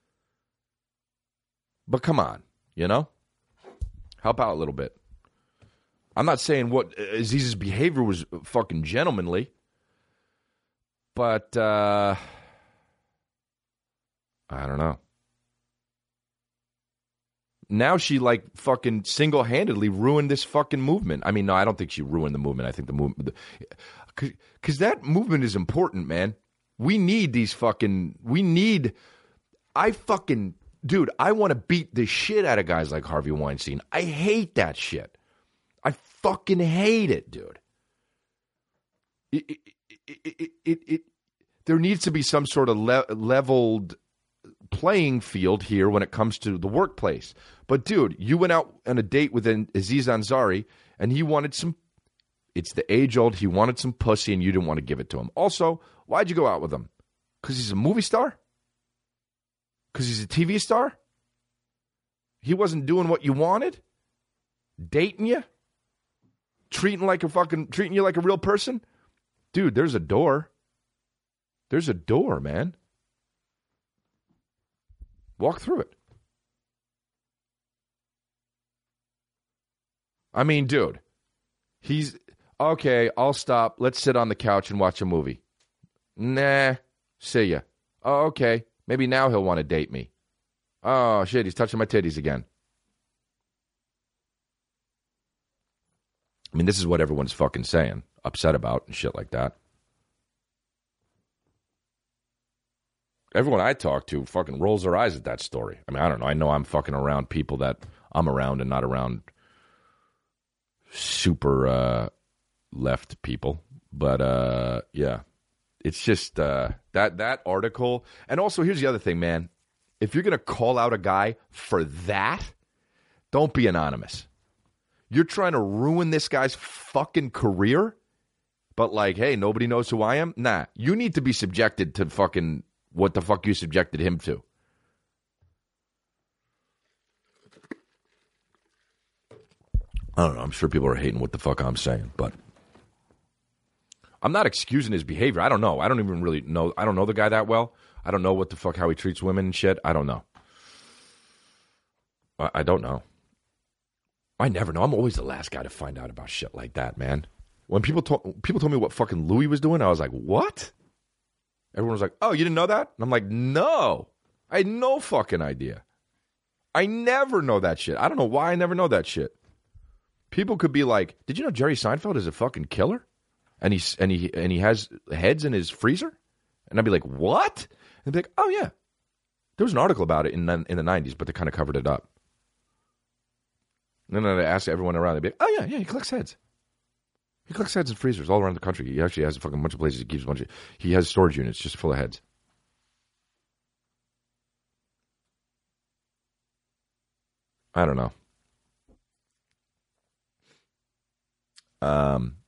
But come on, you know? Help out a little bit. I'm not saying what Aziz's behavior was fucking gentlemanly. But, uh, I don't know. Now she, like, fucking single-handedly ruined this fucking movement. I mean, no, I don't think she ruined the movement. I think the movement... Because that movement is important, man. We need these fucking... We need... I fucking... Dude, I want to beat the shit out of guys like Harvey Weinstein. I hate that shit. I fucking hate it, dude. It... it, it, it, it, it there needs to be some sort of le- leveled... playing field here when it comes to the workplace. But dude, you went out on a date with an Aziz Ansari and he wanted some, it's the age old, he wanted some pussy and you didn't want to give it to him. Also, why'd you go out with him? Because he's a movie star? Because he's a T V star? He wasn't doing what you wanted? Dating you? Treating like a fucking, treating you like a real person? Dude, there's a door. There's a door, man. Walk through it. I mean, dude, he's, okay, I'll stop. Let's sit on the couch and watch a movie. Nah, see ya. Oh, okay, maybe now he'll want to date me. Oh, shit, he's touching my titties again. I mean, this is what everyone's fucking saying, upset about and shit like that. Everyone I talk to fucking rolls their eyes at that story. I mean, I don't know. I know I'm fucking around people that I'm around and not around super uh, left people. But, uh, yeah, it's just uh, that that article. And also, here's the other thing, man. If you're going to call out a guy for that, don't be anonymous. You're trying to ruin this guy's fucking career, but like, hey, nobody knows who I am? Nah, you need to be subjected to fucking... what the fuck you subjected him to. I don't know. I'm sure people are hating what the fuck I'm saying, but I'm not excusing his behavior. I don't know. I don't even really know. I don't know the guy that well. I don't know what the fuck, how he treats women and shit. I don't know. I, I don't know. I never know. I'm always the last guy to find out about shit like that, man. When people told people told me what fucking Louis was doing, I was like, what? Everyone was like, oh, you didn't know that? And I'm like, no. I had no fucking idea. I never know that shit. I don't know why I never know that shit. People could be like, did you know Jerry Seinfeld is a fucking killer? And he's and he and he has heads in his freezer? And I'd be like, what? And they'd be like, oh yeah. There was an article about it in the, in the nineties, but they kind of covered it up. And then I'd ask everyone around, they'd be like, oh yeah, yeah, he collects heads. He collects heads in freezers all around the country. He actually has a fucking bunch of places he keeps a bunch of... He has storage units just full of heads. I don't know. Um...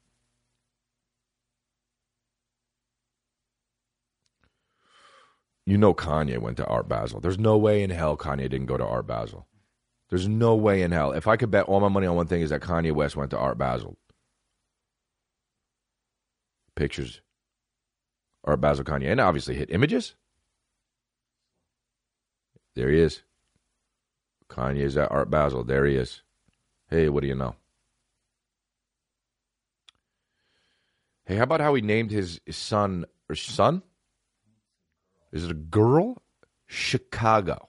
You know Kanye went to Art Basel. There's no way in hell Kanye didn't go to Art Basel. There's no way in hell. If I could bet all my money on one thing is that Kanye West went to Art Basel. Pictures. Art Basel Kanye. And obviously hit images. There he is. Kanye's at Art Basel. There he is. Hey, what do you know? Hey, how about how he named his son, or son? Is it a girl? Chicago.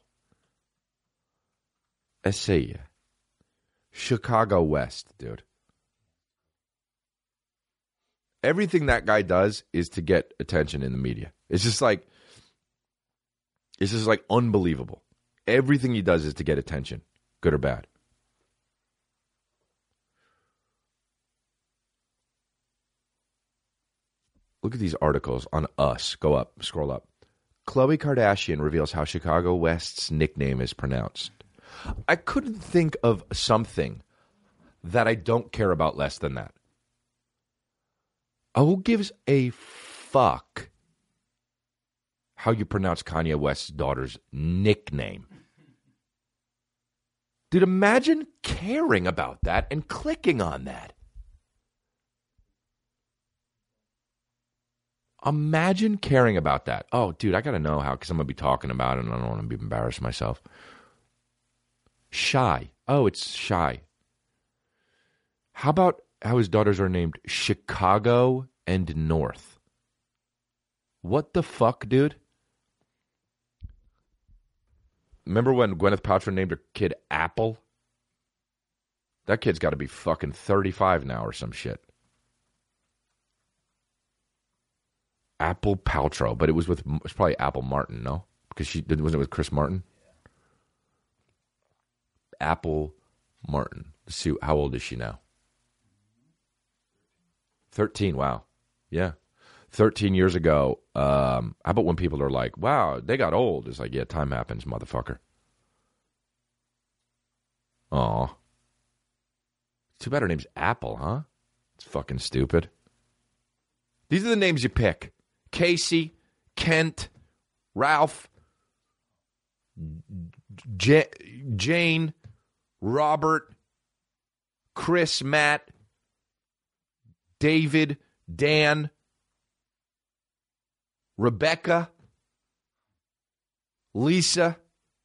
Essay. Chicago West, dude. Everything that guy does is to get attention in the media. It's just like, it's just like unbelievable. Everything he does is to get attention, good or bad. Look at these articles on Us. Go up, scroll up. Khloe Kardashian reveals how Chicago West's nickname is pronounced. I couldn't think of something that I don't care about less than that. Oh, who gives a fuck how you pronounce Kanye West's daughter's nickname? Dude, imagine caring about that and clicking on that. Imagine caring about that. Oh, dude, I got to know how, because I'm going to be talking about it and I don't want to be embarrassed myself. Shy. Oh, it's Shy. How about how his daughters are named Chicago and North? What the fuck, dude? Remember when Gwyneth Paltrow named her kid Apple? That kid's got to be fucking thirty-five now or some shit. Apple Paltrow, but it was with, it was probably Apple Martin, no? Because she did, wasn't it with Chris Martin? Yeah. Apple Martin. Let's see, how old is she now? thirteen, wow. Yeah. thirteen years ago, um, how about when people are like, wow, they got old? It's like, yeah, time happens, motherfucker. Aw. Too bad her name's Apple, huh? It's fucking stupid. These are the names you pick. Casey, Kent, Ralph, J- Jane, Robert, Chris, Matt, David, Dan, Rebecca, Lisa.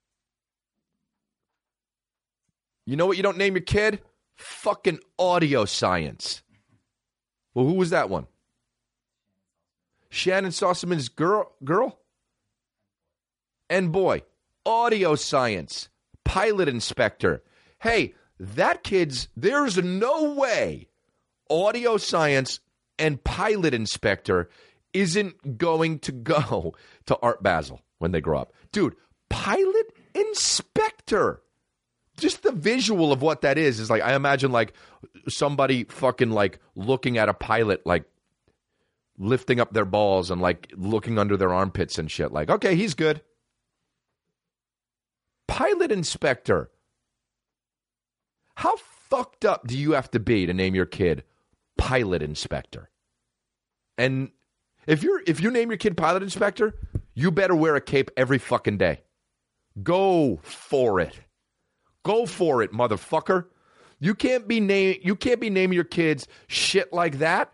You know what you don't name your kid? Fucking audio science. Well, who was that one? Shannon Sossaman's girl, girl? And boy, audio science, pilot inspector. Hey, that kid's, there's no way audio science and pilot inspector isn't going to go to Art Basel when they grow up. Dude, pilot inspector. Just the visual of what that is is like, I imagine like somebody fucking like looking at a pilot, like lifting up their balls and like looking under their armpits and shit. Like, okay, he's good. Pilot inspector. How fucked up do you have to be to name your kid pilot inspector? And if you're if you name your kid pilot inspector, you better wear a cape every fucking day. Go for it. Go for it, motherfucker. You can't be name you can't be naming your kids shit like that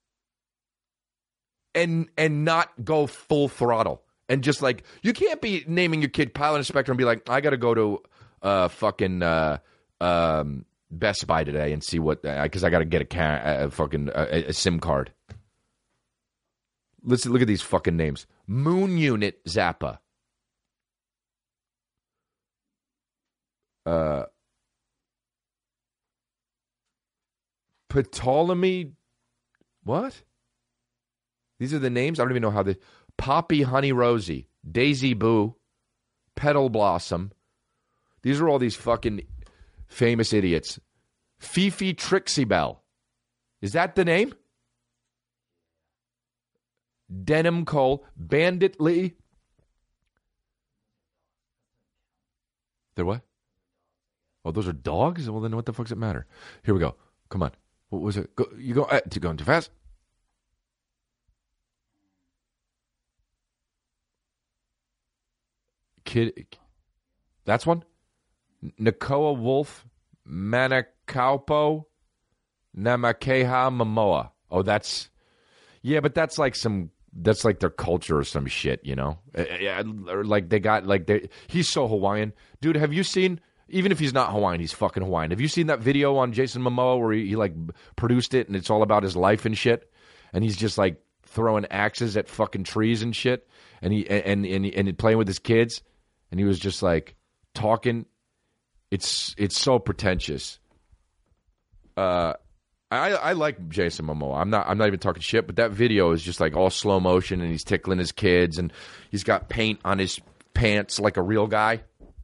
and and not go full throttle. And just like, you can't be naming your kid pilot inspector and be like, I got to go to uh fucking uh um Best Buy today and see what, because uh, I got to get a, ca- a fucking a, a SIM card. Let's look at these fucking names. Moon Unit Zappa. Uh, Ptolemy. What? These are the names? I don't even know how they. Poppy Honey Rosie. Daisy Boo. Petal Blossom. These are all these fucking famous idiots. Fifi Trixie Bell. Is that the name? Denim Cole. Bandit Lee. They're what? Oh, those are dogs? Well, then what the fuck does it matter? Here we go. Come on. What was it? Go, you go, uh, going too fast? Kid. That's one? Nakoa Wolf. Manakaupo. Namakeha Momoa. Oh, that's... Yeah, but that's like some... That's like their culture or some shit, you know? Or like they got... like they, he's so Hawaiian. Dude, have you seen... Even if he's not Hawaiian, he's fucking Hawaiian. Have you seen that video on Jason Momoa where he, he like produced it and it's all about his life and shit? And he's just like throwing axes at fucking trees and shit. And he and and and, and playing with his kids. And he was just like talking. It's it's so pretentious. Uh, I I like Jason Momoa. I'm not I'm not even talking shit. But that video is just like all slow motion and he's tickling his kids and he's got paint on his pants like a real guy.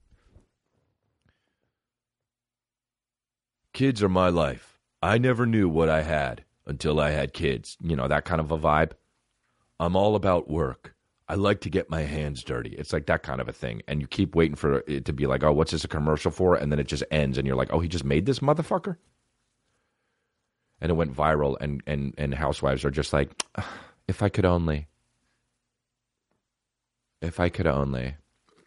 Kids are my life. I never knew what I had until I had kids. You know, that kind of a vibe. I'm all about work. I like to get my hands dirty. It's like that kind of a thing. And you keep waiting for it to be like, oh, what's this a commercial for? And then it just ends and you're like, oh, he just made this motherfucker? And it went viral, and, and, and housewives are just like, if I could only. If I could only.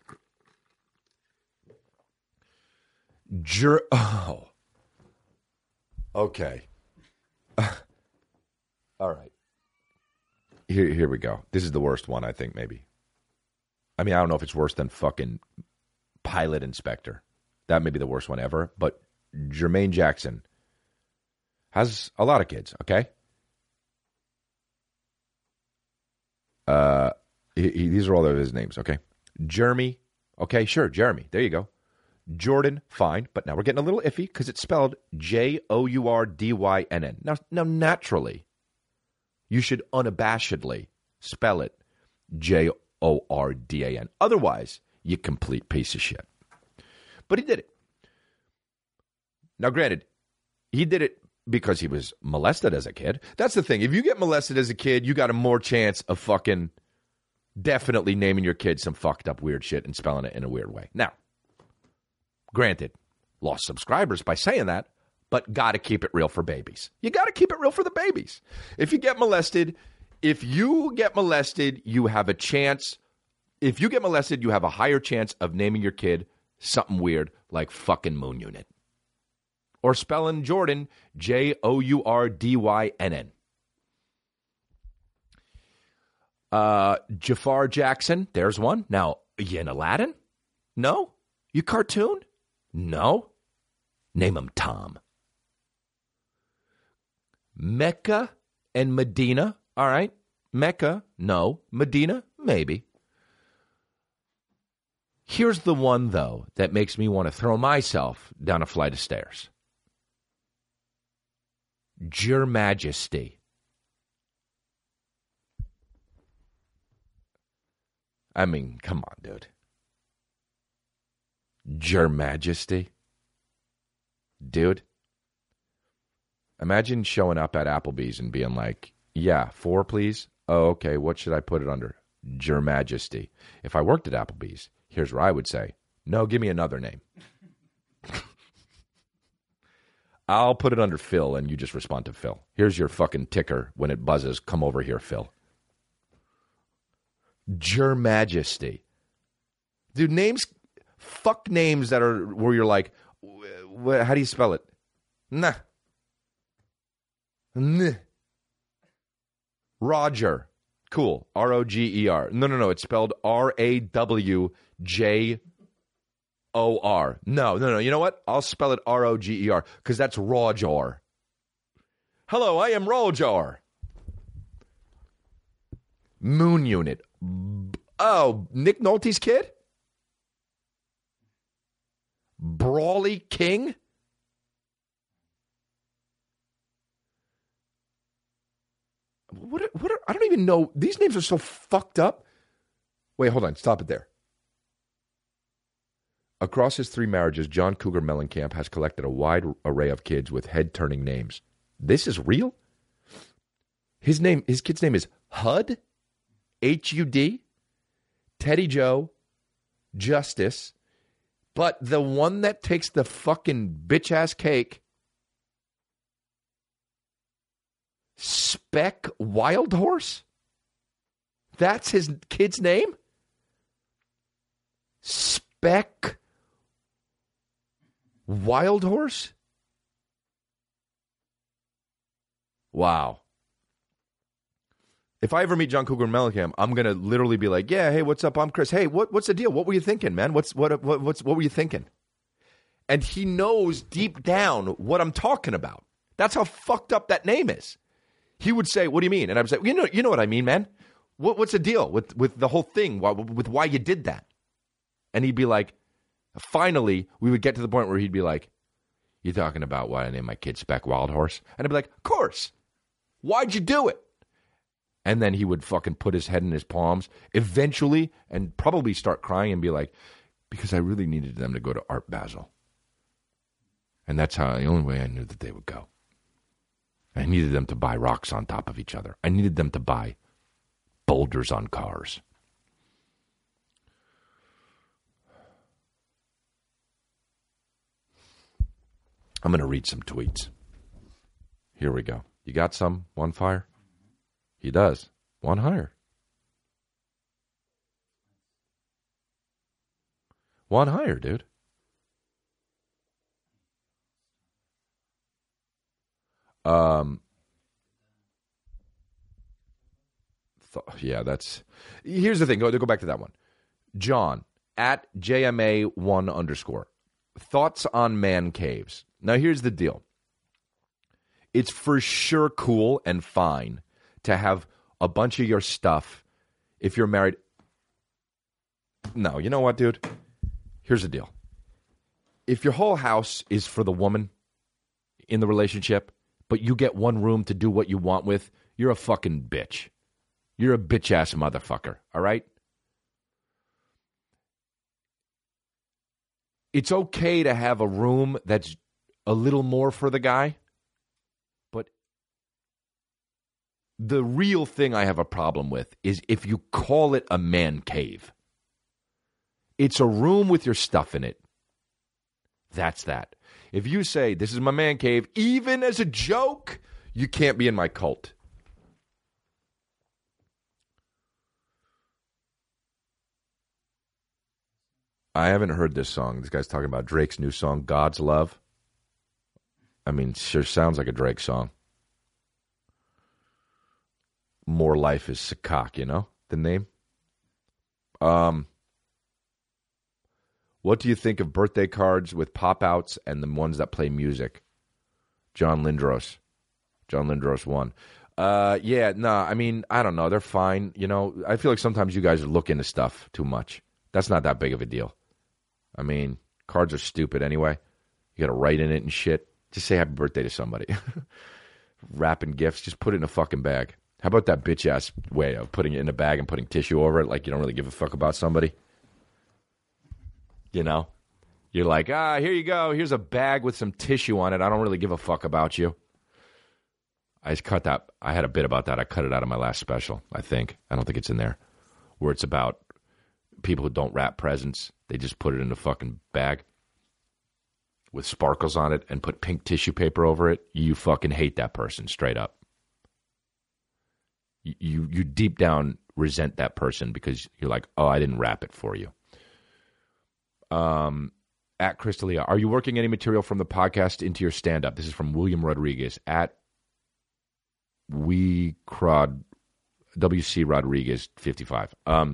Jur- oh. Okay. All right. Here, here we go. This is the worst one, I think, maybe. I mean, I don't know if it's worse than fucking Pilot Inspector. That may be the worst one ever. But Jermaine Jackson has a lot of kids, okay? Uh, he, he, these are all of his names, okay? Jeremy, okay, sure, Jeremy. There you go. Jordan, fine. But now we're getting a little iffy because it's spelled J O U R D Y N N. Now, now, naturally, you should unabashedly spell it J O R D A N. Otherwise, you complete piece of shit. But he did it. Now, granted, he did it because he was molested as a kid. That's the thing. If you get molested as a kid, you got a more chance of fucking definitely naming your kid some fucked up weird shit and spelling it in a weird way. Now, granted, lost subscribers by saying that, but got to keep it real for babies. You got to keep it real for the babies. If you get molested, if you get molested, you have a chance. If you get molested, you have a higher chance of naming your kid something weird like fucking Moon Unit. Or spelling Jordan, J O U R D Y N N. Uh, Jafar Jackson, there's one. Now, you in Aladdin? No? You cartoon? No? Name him Tom. Mecca and Medina, all right. Mecca, no. Medina, maybe. Here's the one, though, that makes me want to throw myself down a flight of stairs. Your Majesty. I mean, come on, dude. Your Majesty. Dude. Imagine showing up at Applebee's and being like, yeah, four, please. Oh, okay, what should I put it under? Your Majesty. If I worked at Applebee's, here's where I would say, no, give me another name. I'll put it under Phil, and you just respond to Phil. Here's your fucking ticker. When it buzzes, come over here, Phil. Your Majesty. Dude, names, fuck names that are where you're like, how do you spell it? Nah. Nah. Roger. Cool. R O G E R. No, no, no. It's spelled R A W J O R. No, no, no. You know what? I'll spell it R O G E R because that's Rojar. Hello, I am Rojar. Moon Unit. Oh, Nick Nolte's kid? Brawly King? What are, what are, I don't even know. These names are so fucked up. Wait, hold on. Stop it there. Across his three marriages, John Cougar Mellencamp has collected a wide array of kids with head-turning names. This is real? His name, his kid's name is Hud, H U D, Teddy Joe, Justice, but the one that takes the fucking bitch-ass cake, Speck Wild Horse? That's his kid's name? Speck Wild Horse? Wow. If I ever meet John Cougar Mellencamp, I'm gonna literally be like, "Yeah, hey, what's up? I'm Chris. Hey, what what's the deal? What were you thinking, man? What's what what what's what were you thinking?" And he knows deep down what I'm talking about. That's how fucked up that name is. He would say, "What do you mean?" And I would say, "You know, you know what I mean, man. What, what's the deal with with the whole thing? With why you did that?" And he'd be like, finally, we would get to the point where he'd be like, "You talking about why I named my kid Speck Wild Horse?" And I'd be like, "Of course. Why'd you do it?" And then he would fucking put his head in his palms eventually and probably start crying and be like, "Because I really needed them to go to Art Basel. And that's how the only way I knew that they would go. I needed them to buy rocks on top of each other. I needed them to buy boulders on cars." I'm going to read some tweets. Here we go. You got some? One fire? He does. One higher. One higher, dude. Um. Th- yeah, that's... Here's the thing. Go, go back to that one. John, at J M A one underscore. Thoughts on man caves. Now, here's the deal. It's for sure cool and fine to have a bunch of your stuff if you're married. No, you know what, dude? Here's the deal. If your whole house is for the woman in the relationship, but you get one room to do what you want with, you're a fucking bitch. You're a bitch-ass motherfucker, all right? It's okay to have a room that's a little more for the guy, but the real thing I have a problem with is if you call it a man cave. It's a room with your stuff in it. That's that. If you say, this is my man cave, even as a joke, you can't be in my cult. I haven't heard this song. This guy's talking about Drake's new song, God's Love. I mean, sure sounds like a Drake song. More Life is Sakak, you know, the name. Um, what do you think of birthday cards with pop-outs and the ones that play music? John Lindros. John Lindros one. Uh, yeah, no, nah, I mean, I don't know. They're fine. You know, I feel like sometimes you guys look into stuff too much. That's not that big of a deal. I mean, cards are stupid anyway. You got to write in it and shit. Just say happy birthday to somebody. Wrapping gifts, just put it in a fucking bag. How about that bitch-ass way of putting it in a bag and putting tissue over it like you don't really give a fuck about somebody? You know? You're like, ah, here you go. Here's a bag with some tissue on it. I don't really give a fuck about you. I just cut that. I had a bit about that. I cut it out of my last special, I think. I don't think it's in there. Where it's about people who don't wrap presents. They just put it in a fucking bag with sparkles on it and put pink tissue paper over it. You fucking hate that person, straight up. You, you, you deep down resent that person because you're like, oh, I didn't wrap it for you. Um, at Crystalia, are you working any material from the podcast into your stand-up? This is from William Rodriguez at We Crod W C Rodriguez fifty-five. Um,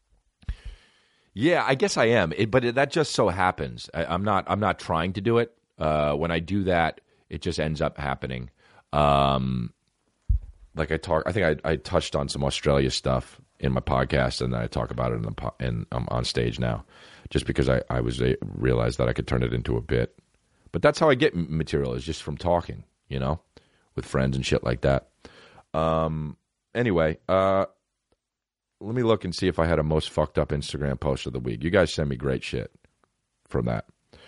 yeah, I guess I am, it, but it, that just so happens. I, I'm not. I'm not trying to do it. Uh, when I do that, it just ends up happening. Um, like I talk, I think I, I touched on some Australia stuff in my podcast, and then I talk about it in the po- and I'm on stage now, just because I I was a, realized that I could turn it into a bit. But that's how I get material, is just from talking, you know, with friends and shit like that. Um. Anyway, uh, let me look and see if I had a most fucked up Instagram post of the week. You guys send me great shit from that.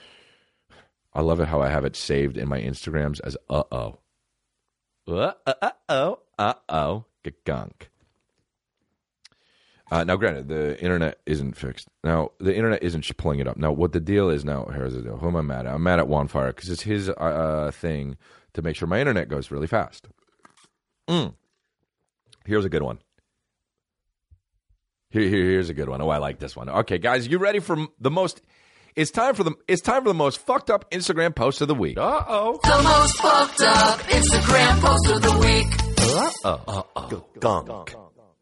I love it how I have it saved in my Instagrams as uh-oh. Uh-oh, uh-oh, gunk. Uh, now, granted, the internet isn't fixed. Now, the internet isn't pulling it up. Now, what the deal is now, here's the deal. Who am I mad at? I'm mad at Juanfire because it's his uh, thing to make sure my internet goes really fast. Mm. Here's a good one. Here, here, here's a good one. Oh, I like this one. Okay, guys, you ready for the most? It's time for the. It's time for the most fucked up Instagram post of the week. Uh oh. The most fucked up Instagram post of the week. Uh oh. Uh oh. Gunk.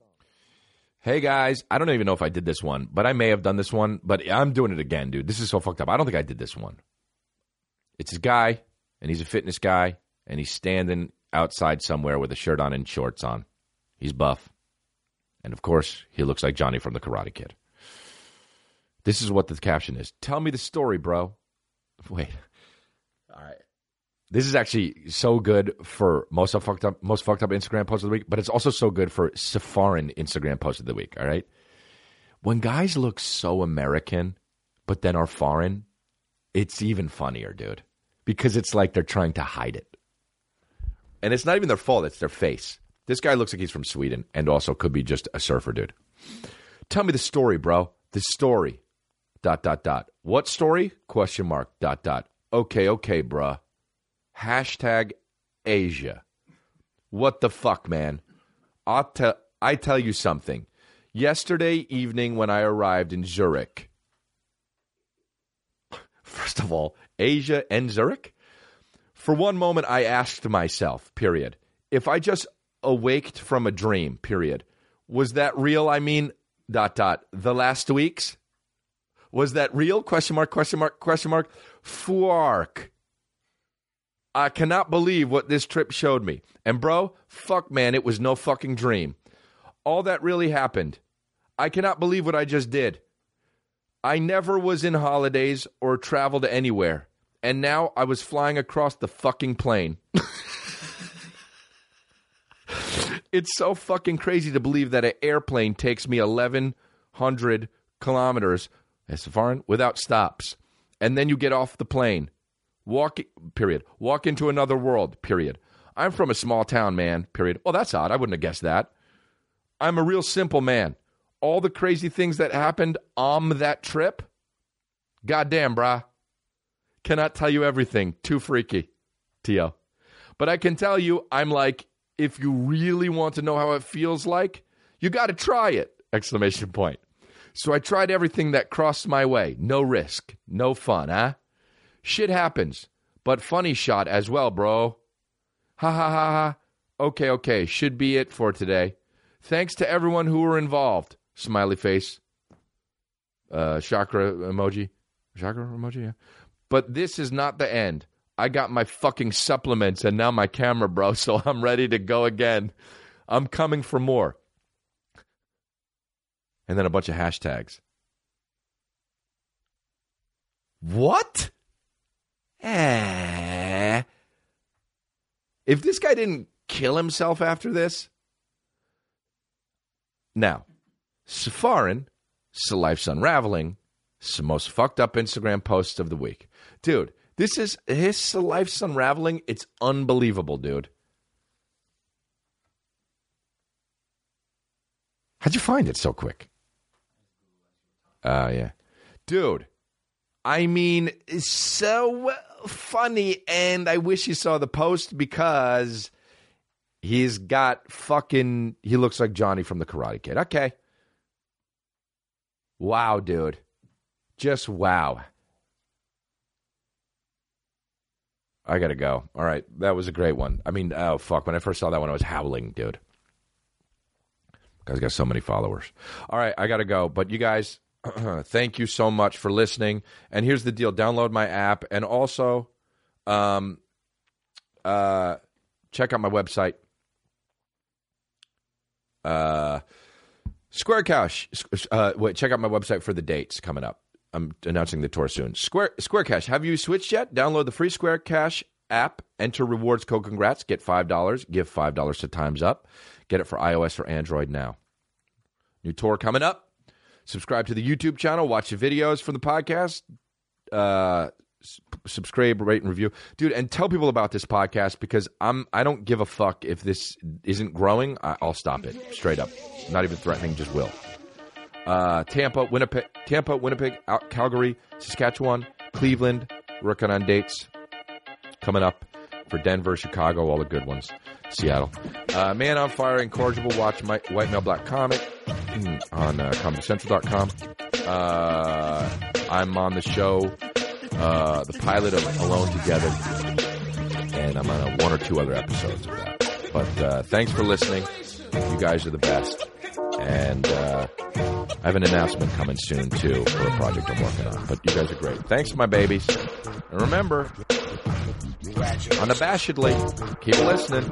Hey guys, I don't even know if I did this one, but I may have done this one. But I'm doing it again, dude. This is so fucked up. I don't think I did this one. It's a guy, and he's a fitness guy, and he's standing outside somewhere with a shirt on and shorts on. He's buff. And, of course, he looks like Johnny from The Karate Kid. This is what the caption is. Tell me the story, bro. Wait. All right. This is actually so good for most of fucked up, most fucked up Instagram post of the week, but it's also so good for foreign Instagram post of the week, all right? When guys look so American, but then are foreign, it's even funnier, dude. Because it's like they're trying to hide it. And it's not even their fault, it's their face. This guy looks like he's from Sweden and also could be just a surfer dude. Tell me the story, bro. The story. Dot, dot, dot. What story? Question mark. Dot, dot. Okay, okay, bruh. Hashtag Asia. What the fuck, man? I'll te- I tell you something. Yesterday evening when I arrived in Zurich, first of all, Asia and Zurich? For one moment, I asked myself, period, if I just awaked from a dream, period, was that real? I mean, dot, dot, the last weeks? Was that real? Question mark, question mark, question mark. Fuark. I cannot believe what this trip showed me. And bro, fuck man, it was no fucking dream. All that really happened. I cannot believe what I just did. I never was in holidays or traveled anywhere. And now I was flying across the fucking plane. It's so fucking crazy to believe that an airplane takes me eleven hundred kilometers as foreign without stops. And then you get off the plane. Walk, period. Walk into another world, period. I'm from a small town, man, period. Oh, that's odd. I wouldn't have guessed that. I'm a real simple man. All the crazy things that happened on that trip, goddamn, brah. Cannot tell you everything. Too freaky, T O. But I can tell you, I'm like, if you really want to know how it feels like, you got to try it, exclamation point. So I tried everything that crossed my way. No risk. No fun, huh? Shit happens, but funny shot as well, bro. Ha ha ha ha. Okay, okay. Should be it for today. Thanks to everyone who were involved. Smiley face. Uh, chakra emoji. Chakra emoji, yeah. But this is not the end. I got my fucking supplements and now my camera, bro, so I'm ready to go again. I'm coming for more. And then a bunch of hashtags. What? Eh. If this guy didn't kill himself after this. Now, Safarin, so Life's Unraveling, some most fucked up Instagram posts of the week. Dude, this is his Life's Unraveling. It's unbelievable, dude. How'd you find it so quick? Oh, uh, yeah. Dude, I mean, it's so funny, and I wish you saw the post because he's got fucking, he looks like Johnny from the Karate Kid. Okay. Wow, dude. Just wow. I gotta go. All right, that was a great one. I mean, oh, fuck. When I first saw that one, I was howling, dude. Guy's got so many followers. All right, I gotta go. But you guys, thank you so much for listening. And here's the deal. Download my app. And also, um, uh, check out my website. Uh, Square Cash. Uh, wait, check out my website for the dates coming up. I'm announcing the tour soon. Square Square Cash. Have you switched yet? Download the free Square Cash app. Enter rewards code congrats. Get five dollars. Give five dollars to Time's Up. Get it for iOS or Android now. New tour coming up. Subscribe to the YouTube channel. Watch the videos from the podcast. Uh, s- subscribe, rate, and review. Dude, and tell people about this podcast because I'm, I don't give a fuck if this isn't growing. I, I'll stop it. Straight up. Not even threatening, just will. Uh, Tampa, Winnipeg, Tampa, Winnipeg, out, Calgary, Saskatchewan, Cleveland, working on dates coming up for Denver, Chicago, all the good ones, Seattle. Uh, Man on Fire, Incorrigible, watch my White Male Black Comic on uh, comedy central dot com. Uh, I'm on the show, uh, the pilot of Alone Together, and I'm on a, one or two other episodes of that. But uh, thanks for listening. You guys are the best. And uh, I have an announcement coming soon, too, for a project I'm working on. But you guys are great. Thanks, my babies. And remember, unabashedly, keep listening.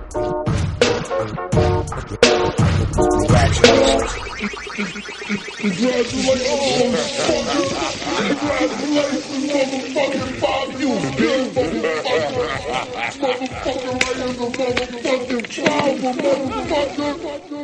Congratulations, motherfucking motherfucking motherfucking